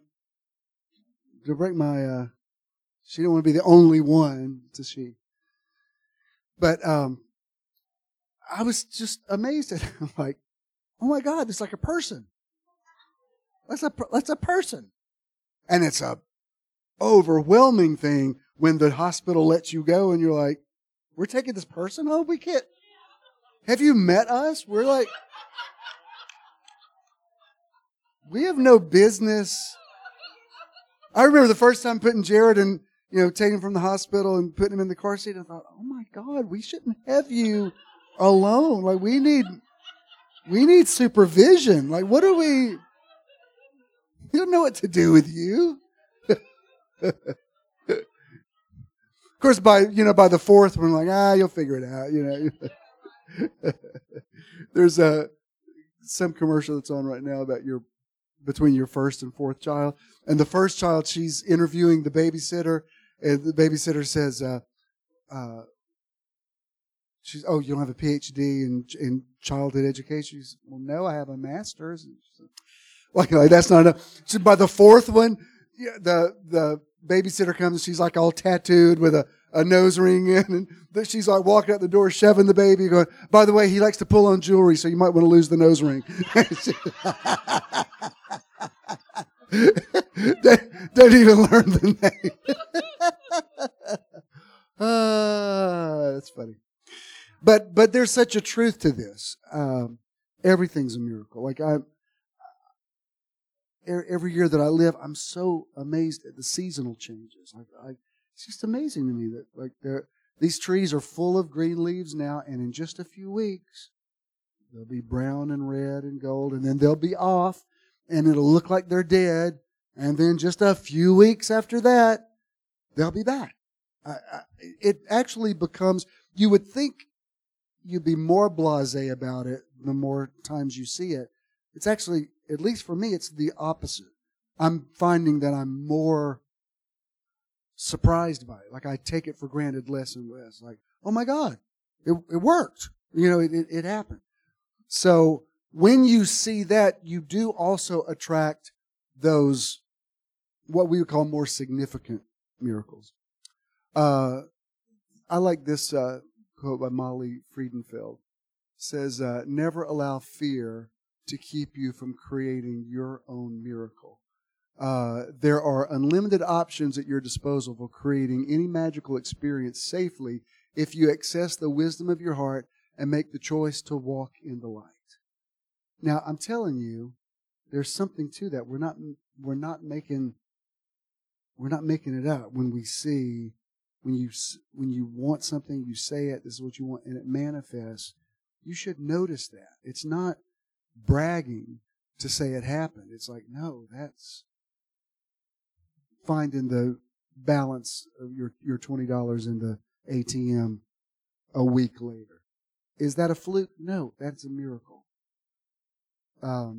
she don't want to be the only one, it's she. But I was just amazed at it. I'm like, oh my God, it's like a person. That's a person. And it's a overwhelming thing when the hospital lets you go and you're like, we're taking this person home? We can't. Have you met us? We're like, we have no business. I remember the first time putting Jared and, taking him from the hospital and putting him in the car seat. I thought, oh my God, we shouldn't have you alone. Like, we need supervision. Like, we don't know what to do with you. Of course, by the fourth one, like, you'll figure it out, There's some commercial that's on right now about between your first and fourth child. And the first child, she's interviewing the babysitter, and the babysitter says, you don't have a PhD in childhood education? She says, well, no, I have a master's. Like that's not enough. So by the fourth one, the babysitter comes, and she's like all tattooed with a nose ring in, and she's like walking out the door, shoving the baby, going, by the way, he likes to pull on jewelry, so you might want to lose the nose ring. Don't even learn the name. That's funny. But there's such a truth to this. Everything's a miracle. Like every year that I live, I'm so amazed at the seasonal changes. It's just amazing to me that these trees are full of green leaves now, and in just a few weeks, they'll be brown and red and gold, and then they'll be off, and it'll look like they're dead, and then just a few weeks after that, they'll be back. It actually becomes, you would think you'd be more blasé about it the more times you see it. It's actually, at least for me, it's the opposite. I'm finding that I'm more surprised by it. Like I take it for granted less and less. Like, oh my God, it worked. It happened. So when you see that, you do also attract those, what we would call more significant miracles. I like this quote by Molly Friedenfeld. It says, never allow fear to keep you from creating your own miracle. There are unlimited options at your disposal for creating any magical experience safely if you access the wisdom of your heart and make the choice to walk in the light. Now, I'm telling you, there's something to that. We're not making it up when we see, when you want something, you say it, this is what you want, and it manifests. You should notice that. It's not bragging to say it happened. It's like, no, that's finding the balance of your $20 in the ATM a week later. Is that a fluke? No, that's a miracle. Let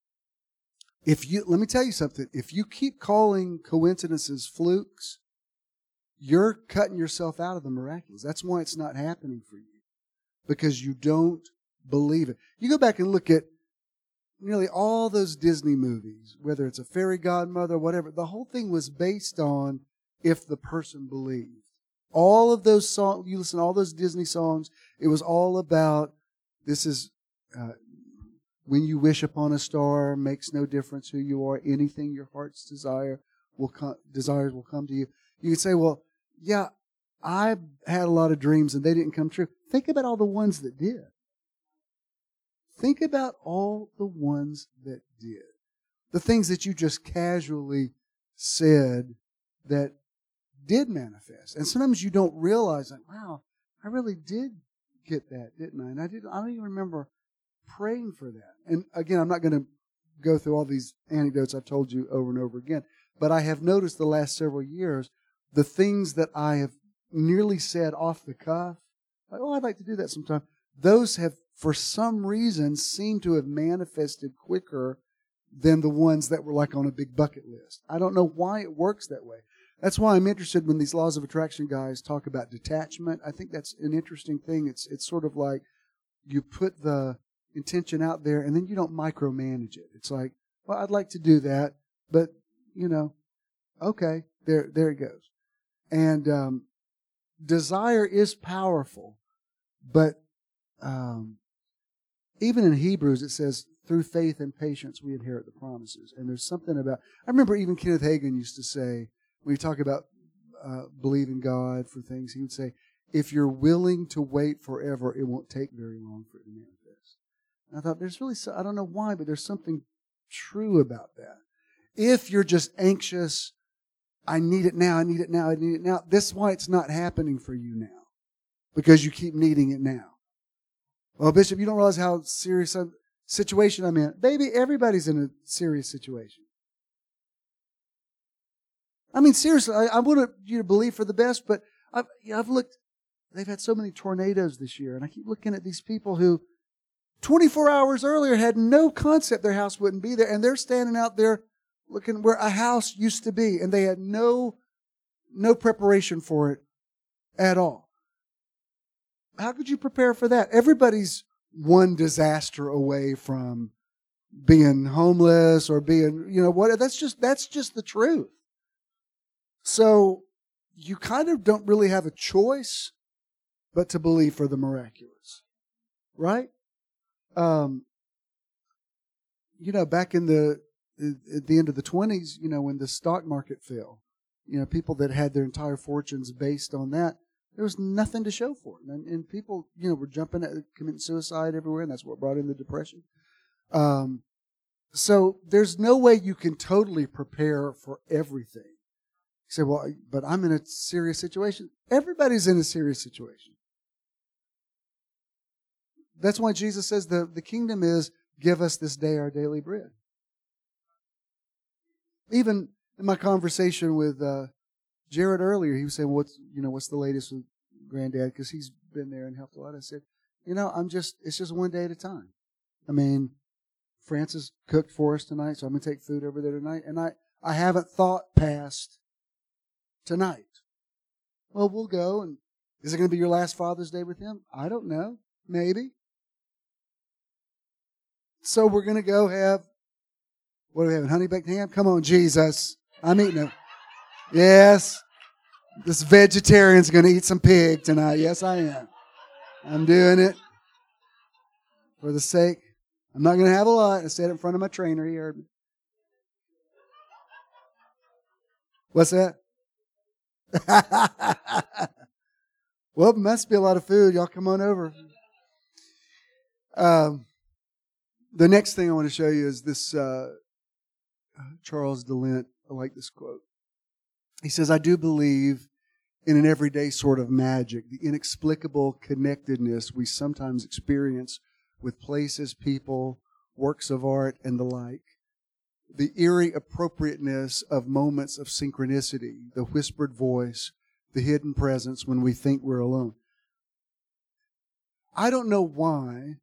me tell you something. If you keep calling coincidences flukes, you're cutting yourself out of the miraculous. That's why it's not happening for you, because you don't believe it. You go back and look at nearly all those Disney movies, whether it's a fairy godmother, whatever, the whole thing was based on if the person believed. All of those songs, you listen to all those Disney songs, it was all about, this is, when you wish upon a star, makes no difference who you are, anything your heart's desires will come to you. You can say, well, yeah, I had a lot of dreams and they didn't come true. Think about all the ones that did. Think about all the ones that did. The things that you just casually said that did manifest. And sometimes you don't realize, like, wow, I really did get that, didn't I? And I don't even remember praying for that. And again, I'm not going to go through all these anecdotes I've told you over and over again, but I have noticed the last several years, the things that I have nearly said off the cuff, like, oh, I'd like to do that sometime, those have, for some reason, seem to have manifested quicker than the ones that were like on a big bucket list. I don't know why it works that way. That's why I'm interested when these laws of attraction guys talk about detachment. I think that's an interesting thing. It's sort of like you put the intention out there and then you don't micromanage it. It's like, well, I'd like to do that, but, okay, there it goes. And desire is powerful, but even in Hebrews it says, through faith and patience we inherit the promises. And there's something about, I remember even Kenneth Hagin used to say, when you talk about believing God for things, he would say, if you're willing to wait forever, it won't take very long for it to manifest. And I thought, there's really, I don't know why, but there's something true about that. If you're just anxious, I need it now, I need it now, I need it now, this is why it's not happening for you now. Because you keep needing it now. Well, Bishop, you don't realize how serious a situation I'm in. Baby, everybody's in a serious situation. I mean, seriously, I want you to believe for the best, but I've looked, they've had so many tornadoes this year, and I keep looking at these people who 24 hours earlier had no concept their house wouldn't be there, and they're standing out there looking where a house used to be, and they had no preparation for it at all. How could you prepare for that? Everybody's one disaster away from being homeless or being, what? That's just the truth. So you kind of don't really have a choice but to believe for the miraculous, right? Back in at the end of the 1920s, when the stock market fell, people that had their entire fortunes based on that, there was nothing to show for it. And people, were committing suicide everywhere, and that's what brought in the Depression. So there's no way you can totally prepare for everything. You say, well, but I'm in a serious situation. Everybody's in a serious situation. That's why Jesus says the kingdom is, give us this day our daily bread. Even in my conversation with Jared earlier, he was saying, what's the latest with Granddad? Because he's been there and helped a lot. I said, it's just one day at a time. I mean, Francis cooked for us tonight, so I'm going to take food over there tonight. And I haven't thought past tonight. Well, we'll go, and is it going to be your last Father's Day with him? I don't know. Maybe. So we're going to go have, what are we having, honey baked ham? Come on, Jesus. I'm eating it. Yes. This vegetarian's going to eat some pig tonight. Yes, I am. I'm doing it for the sake. I'm not going to have a lot. I said it in front of my trainer. He heard me. What's that? Well, it must be a lot of food. Y'all come on over. The next thing I want to show you is this Charles DeLint. I like this quote. He says, I do believe in an everyday sort of magic, the inexplicable connectedness we sometimes experience with places, people, works of art, and the like. The eerie appropriateness of moments of synchronicity, the whispered voice, the hidden presence when we think we're alone. I don't know why.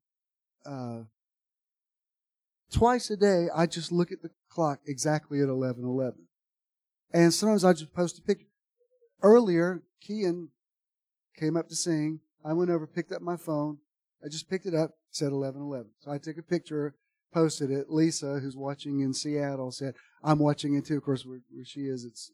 Twice a day, I just look at the clock exactly at 11:11. And sometimes I just post a picture. Earlier, Kian came up to sing. I went over, picked up my phone. I just picked it up, said 11:11. So I took a picture, posted it. Lisa, who's watching in Seattle, said, I'm watching it too. Of course, where she is, it's,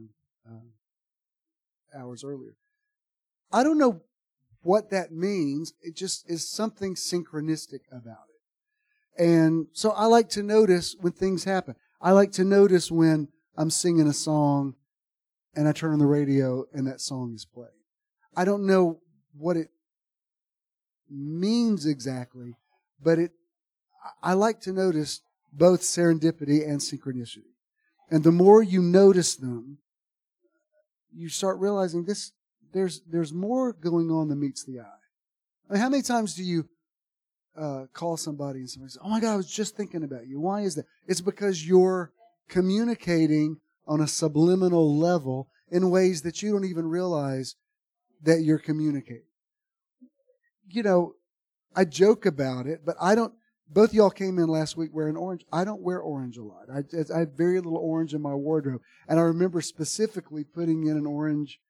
hours earlier. I don't know what that means. It just is something synchronistic about it. And so I like to notice when things happen. I like to notice when I'm singing a song and I turn on the radio and that song is played. I don't know what it means exactly, but I like to notice both serendipity and synchronicity. And the more you notice them, you start realizing there's more going on than meets the eye. I mean, how many times do you call somebody and somebody says, oh my God, I was just thinking about you. Why is that? It's because you're communicating on a subliminal level in ways that you don't even realize that you're communicating. I joke about it, but I don't. Both y'all came in last week wearing orange. I don't wear orange a lot. I have very little orange in my wardrobe. And I remember specifically putting in an orange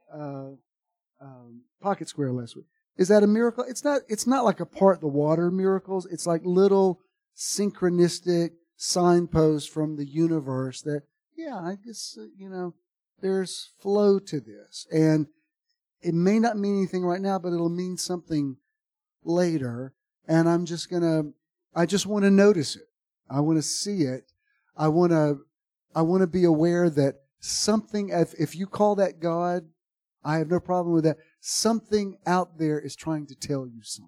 pocket square last week. Is that a miracle? It's not like apart the water miracles. It's like little synchronistic signposts from the universe that, I guess, there's flow to this. And it may not mean anything right now, but it'll mean something later. And I just want to notice it. I want to see it. I want to be aware that something, if you call that God, I have no problem with that. Something out there is trying to tell you something.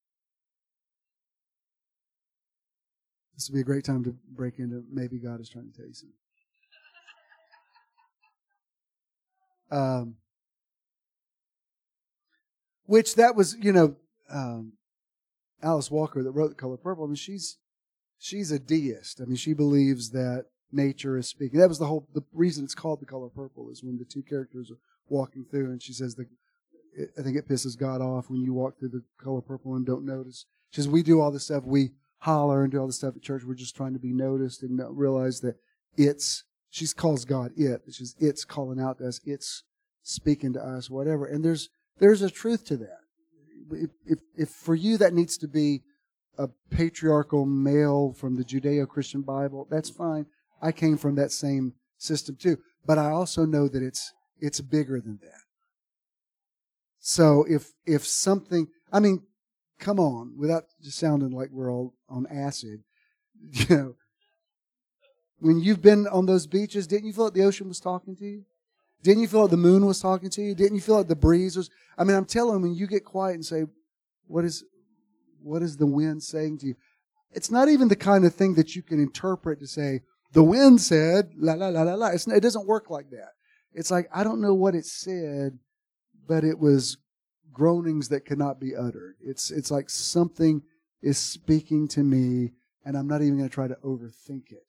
This would be a great time to break into maybe God is trying to tell you something. Which that was, Alice Walker that wrote The Color Purple. I mean, she's a deist. I mean, she believes that nature is speaking. That was the reason it's called The Color Purple is when the two characters are walking through, and she says I think it pisses God off when you walk through the color purple and don't notice. She says, we do all this stuff. We holler and do all this stuff at church. We're just trying to be noticed and not realize that she calls God it. It's calling out to us. It's speaking to us, whatever. And there's a truth to that. If for you that needs to be a patriarchal male from the Judeo-Christian Bible, that's fine. I came from that same system too. But I also know that it's bigger than that. So if something, I mean, come on, without just sounding like we're all on acid, when you've been on those beaches, didn't you feel like the ocean was talking to you? Didn't you feel like the moon was talking to you? Didn't you feel like the breeze was? I mean, I'm telling you, when you get quiet and say, what is the wind saying to you? It's not even the kind of thing that you can interpret to say, the wind said, la, la, la, la, la. It doesn't work like that. It's like, I don't know what it said, but it was groanings that could not be uttered. It's like something is speaking to me, and I'm not even going to try to overthink it.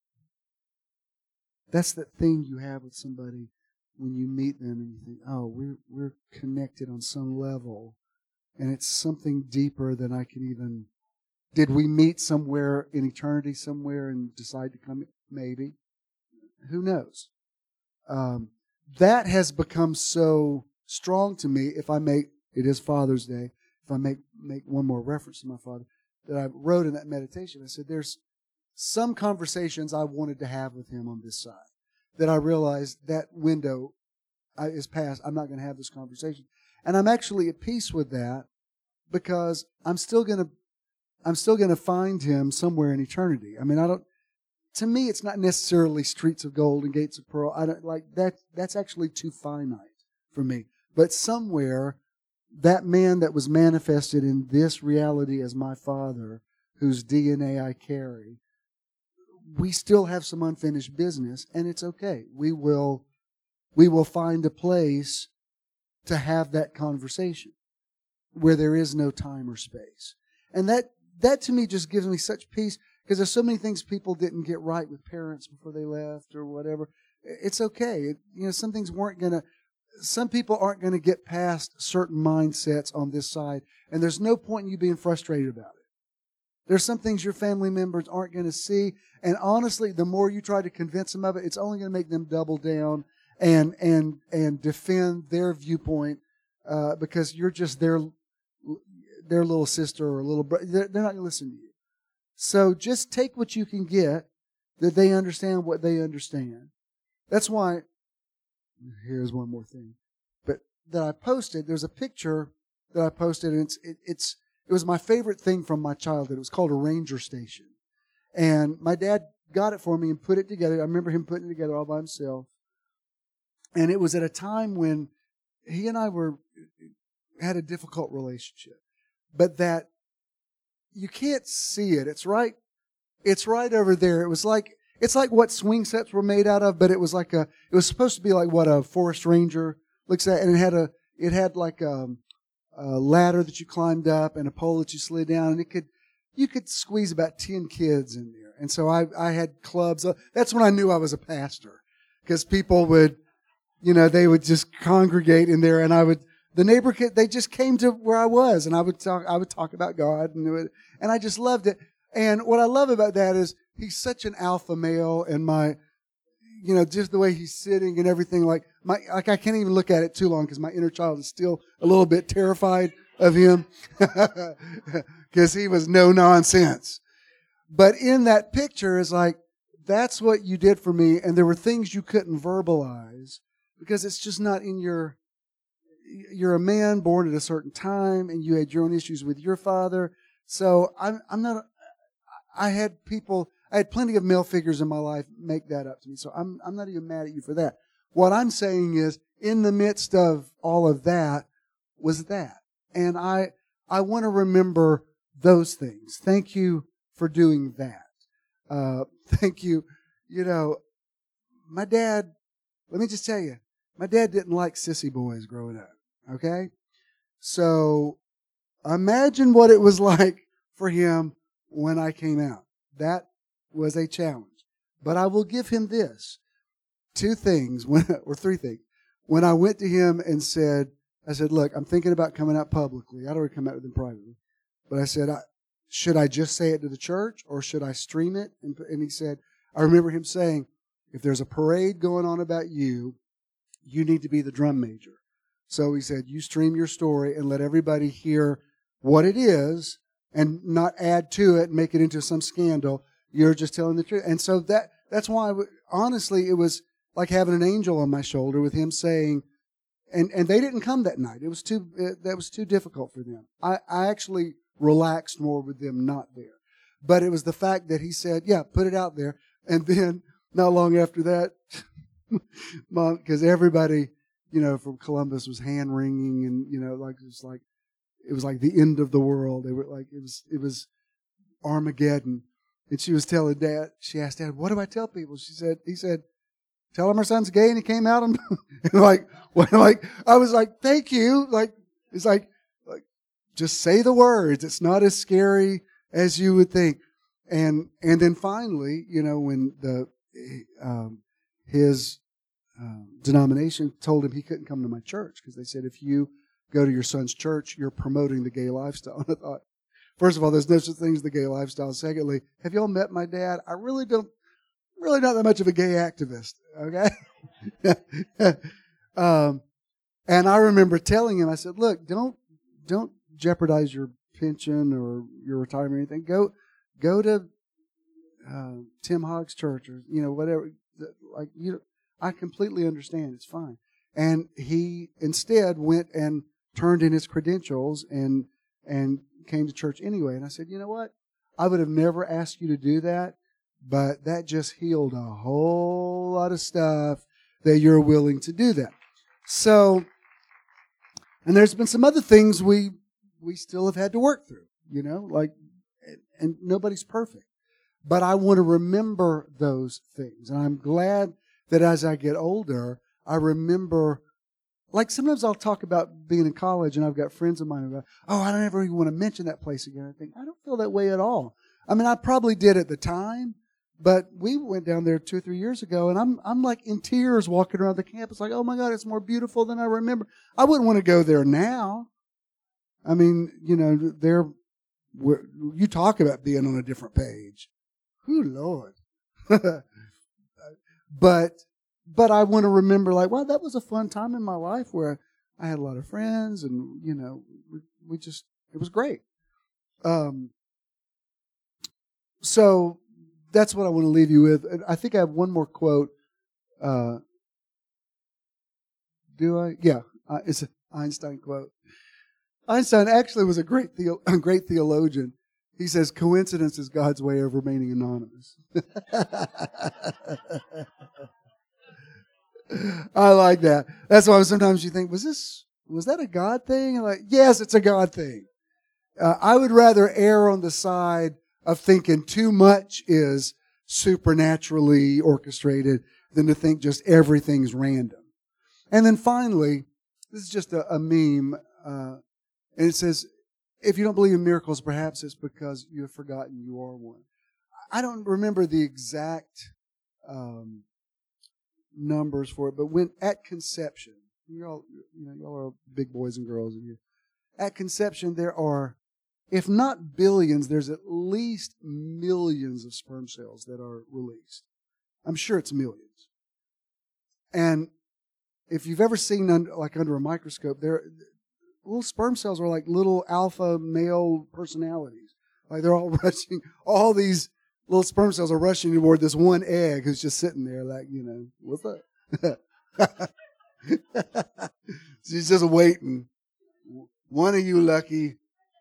That's the thing you have with somebody when you meet them and you think, oh, we're connected on some level, and it's something deeper than I can even. Did we meet somewhere in eternity somewhere and decide to come? Maybe. Who knows? That has become so strong to me. If I make, it is Father's Day, if I make one more reference to my father, that I wrote in that meditation, I said, there's some conversations I wanted to have with him on this side that I realized that window is past. I'm not going to have this conversation. And I'm actually at peace with that because I'm still going to find him somewhere in eternity. I mean, to me, it's not necessarily streets of gold and gates of pearl. I don't like that. That's actually too finite for me. But somewhere, that man that was manifested in this reality as my father, whose DNA I carry, we still have some unfinished business, and it's okay. We will find a place to have that conversation where there is no time or space. And that to me just gives me such peace, because there's so many things people didn't get right with parents before they left or whatever. It's okay. Some people aren't going to get past certain mindsets on this side, and there's no point in you being frustrated about it. There's some things your family members aren't going to see, and honestly, the more you try to convince them of it, it's only going to make them double down and defend their viewpoint because you're just their little sister or little brother. They're not going to listen to you. So just take what you can get, that they understand what they understand. That's why, here's one more thing, but that I posted, there's a picture that I posted, and it was my favorite thing from my childhood. It was called a ranger station. And my dad got it for me and put it together. I remember him putting it together all by himself. And it was at a time when he and I had a difficult relationship. But that you can't see it. It's right over there. It's like what swing sets were made out of, but it was supposed to be like what a forest ranger looks at, and it had like a ladder that you climbed up and a pole that you slid down, and you could squeeze about 10 kids in there. And so I had clubs. That's when I knew I was a pastor, because people would, they would just congregate in there, and the neighbor kid, they just came to where I was, and I would talk about God, and I just loved it. And what I love about that is he's such an alpha male, and just the way he's sitting and everything, I can't even look at it too long because my inner child is still a little bit terrified of him because he was no nonsense. But in that picture is that's what you did for me, and there were things you couldn't verbalize because it's just not in you're a man born at a certain time, and you had your own issues with your father. So I had plenty of male figures in my life make that up to me. So I'm not even mad at you for that. What I'm saying is, in the midst of all of that was that. And I want to remember those things. Thank you for doing that. Thank you. My dad, let me just tell you, my dad didn't like sissy boys growing up. Okay? So imagine what it was like for him when I came out. That was a challenge. But I will give him this. 2 things, or 3 things. When I went to him and I said, look, I'm thinking about coming out publicly. I'd already come out with him privately. But I said, should I just say it to the church, or should I stream it? And he said, I remember him saying, if there's a parade going on about you need to be the drum major. So he said, you stream your story and let everybody hear what it is and not add to it and make it into some scandal. You're just telling the truth. And so that's why, honestly, it was like having an angel on my shoulder with him saying, and they didn't come that night. That was too difficult for them. I actually relaxed more with them not there. But it was the fact that he said, yeah, put it out there. And then not long after that, Mom, because everybody, from Columbus was hand wringing, and it was like the end of the world. They were like, it was Armageddon. And she was telling Dad, she asked Dad, what do I tell people? He said, tell him our son's gay, and he came out. And I was like, thank you. It's like, just say the words. It's not as scary as you would think. And then finally, when his denomination told him he couldn't come to my church because they said, if you go to your son's church, you're promoting the gay lifestyle. And I thought, first of all, there's no such thing as the gay lifestyle. Secondly, have y'all met my dad? I really don't really not that much of a gay activist, okay? And I remember telling him, I said, look, don't jeopardize your pension or your retirement or anything. Go to Tim Hogg's church or, whatever. Like, I completely understand. It's fine. And he instead went and turned in his credentials and came to church anyway. And I said, you know what? I would have never asked you to do that, but that just healed a whole lot of stuff that you're willing to do that. So, and there's been some other things we still have had to work through, and nobody's perfect. But I want to remember those things. And I'm glad that as I get older, I remember, like sometimes I'll talk about being in college and I've got friends of mine who go, oh, I don't ever even want to mention that place again. I think, I don't feel that way at all. I mean, I probably did at the time, but we went down there 2 or 3 years ago and I'm like in tears walking around the campus like, oh my God, it's more beautiful than I remember. I wouldn't want to go there now. I mean, you talk about being on a different page. Ooh, Lord. But I want to remember, like, wow, that was a fun time in my life where I had a lot of friends and, it was great. So that's what I want to leave you with. I think I have one more quote. Do I? Yeah, it's an Einstein quote. Einstein actually was a great theologian. He says, coincidence is God's way of remaining anonymous. I like that. That's why sometimes you think, was that a God thing? Like, yes, it's a God thing. I would rather err on the side of thinking too much is supernaturally orchestrated than to think just everything's random. And then finally, this is just a meme, and it says, if you don't believe in miracles, perhaps it's because you have forgotten you are one. I don't remember the exact numbers for it, but when at conception, y'all are big boys and girls in here. At conception, there are, if not billions, there's at least millions of sperm cells that are released. I'm sure it's millions. And if you've ever seen under a microscope, little sperm cells are like little alpha male personalities. Like they're all rushing, all these little sperm cells are rushing toward this one egg who's just sitting there like, what's up? She's just waiting. One of you lucky.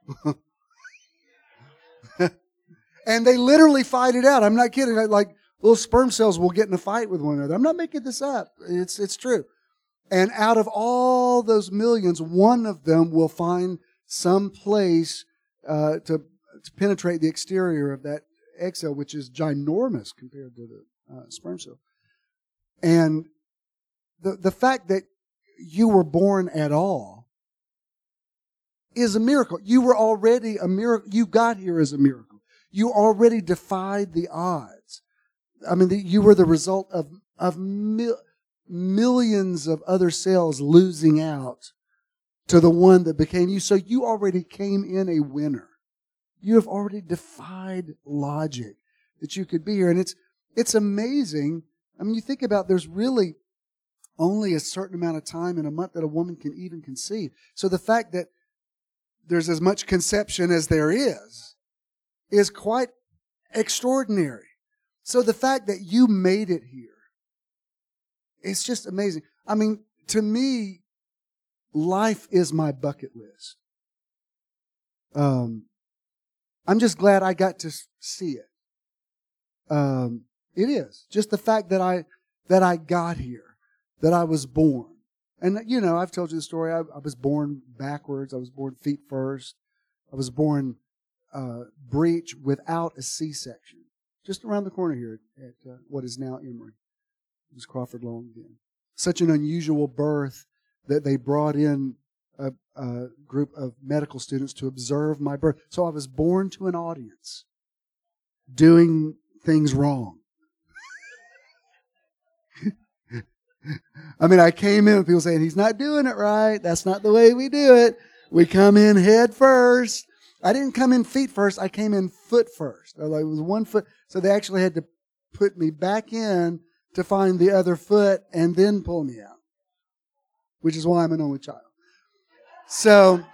And they literally fight it out. I'm not kidding. Like little sperm cells will get in a fight with one another. I'm not making this up. It's true. And out of all those millions, one of them will find some place to penetrate the exterior of that egg cell, which is ginormous compared to the sperm cell. And the fact that you were born at all is a miracle. You were already a miracle. You got here as a miracle. You already defied the odds. I mean, you were the result of millions of other cells losing out to the one that became you. So you already came in a winner. You have already defied logic that you could be here. And it's amazing. I mean, you think about there's really only a certain amount of time in a month that a woman can even conceive. So the fact that there's as much conception as there is quite extraordinary. So the fact that you made it here, it's just amazing. I mean, to me, life is my bucket list. I'm just glad I got to see it. It is. Just the fact that I got here, that I was born. And, I've told you the story. I was born backwards. I was born feet first. I was born breech without a C-section. Just around the corner here at what is now Emory. It was Crawford Long then. Such an unusual birth that they brought in a group of medical students to observe my birth. So I was born to an audience doing things wrong. I mean, I came in with people saying, he's not doing it right. That's not the way we do it. We come in head first. I didn't come in feet first. I came in foot first. Like it was 1 foot. So they actually had to put me back in to find the other foot and then pull me out, which is why I'm an only child. So,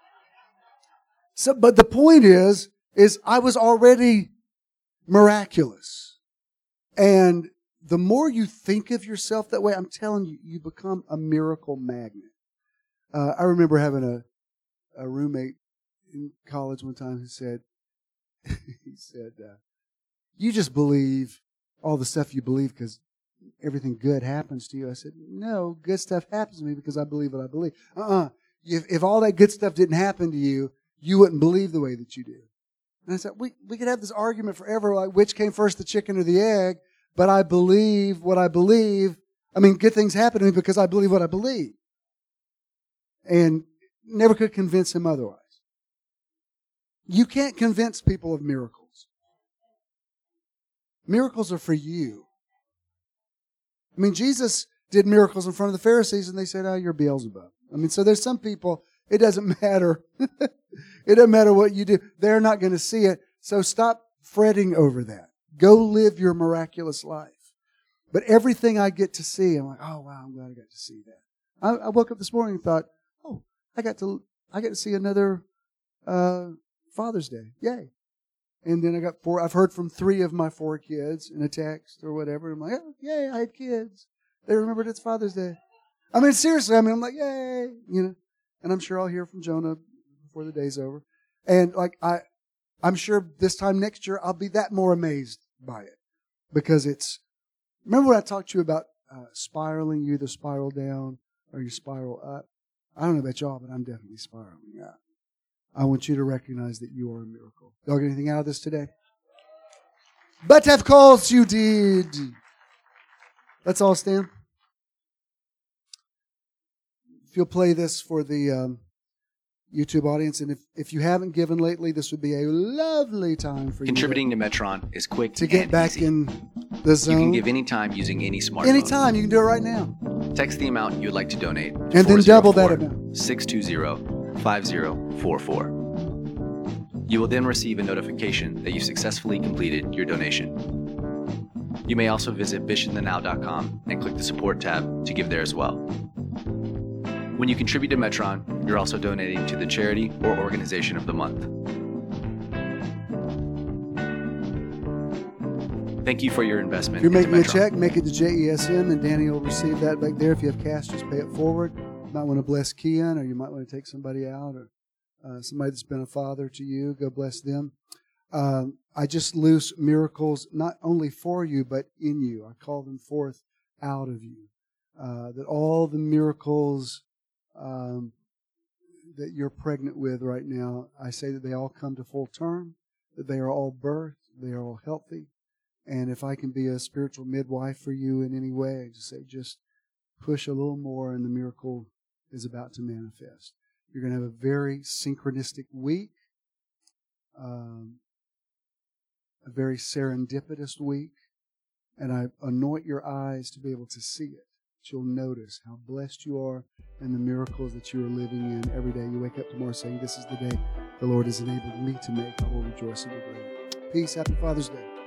but the point is I was already miraculous. And the more you think of yourself that way, I'm telling you, you become a miracle magnet. I remember having a roommate in college one time who said, you just believe all the stuff you believe because everything good happens to you. I said, no, good stuff happens to me because I believe what I believe. If all that good stuff didn't happen to you, you wouldn't believe the way that you do. And I said, we could have this argument forever, like which came first, the chicken or the egg, but I believe what I believe. I mean, good things happen to me because I believe what I believe. And never could convince him otherwise. You can't convince people of miracles. Miracles are for you. I mean, Jesus did miracles in front of the Pharisees and they said, oh, you're Beelzebub. I mean, so there's some people, it doesn't matter. It doesn't matter what you do. They're not going to see it. So stop fretting over that. Go live your miraculous life. But everything I get to see, I'm like, oh, wow, I'm glad I got to see that. I woke up this morning and thought, oh, I get to see another Father's Day. Yay. And then I've heard from 3 of my 4 kids in a text or whatever. I'm like, oh, yay, I had kids. They remembered it's Father's Day. I mean, seriously, I'm like, yay, And I'm sure I'll hear from Jonah before the day's over. And I'm sure this time next year I'll be that more amazed by it. Because remember when I talked to you about spiraling, you either spiral down or you spiral up? I don't know about y'all, but I'm definitely spiraling up. I want you to recognize that you are a miracle. Y'all get anything out of this today? But of course you did. Let's all stand. If you'll play this for the YouTube audience, and if you haven't given lately, this would be a lovely time for Contributing to Metron is quick to get back easy. in the zone. You can give anytime using any smartphone. Anytime, you can do it right now. Text the amount you would like to donate to and then double that amount. 620-5044. You will then receive a notification that you successfully completed your donation. You may also visit bishopthenow.com and click the support tab to give there as well. When you contribute to Metron, you're also donating to the charity or organization of the month. Thank you for your investment. If you're making a check, make it to JESM, and Danny will receive that back there. If you have cash, just pay it forward. You might want to bless Kian, or you might want to take somebody out, or somebody that's been a father to you. Go bless them. I just loose miracles not only for you, but in you. I call them forth out of you. That all the miracles that you're pregnant with right now, I say that they all come to full term, that they are all birthed, they are all healthy. And if I can be a spiritual midwife for you in any way, I just say, just push a little more and the miracle is about to manifest. You're going to have a very synchronistic week, a very serendipitous week, and I anoint your eyes to be able to see it. You'll notice how blessed you are and the miracles that you are living in every day. You wake up tomorrow saying, this is the day the Lord has enabled me to make. I will rejoice in the Lord. Peace. Happy Father's Day.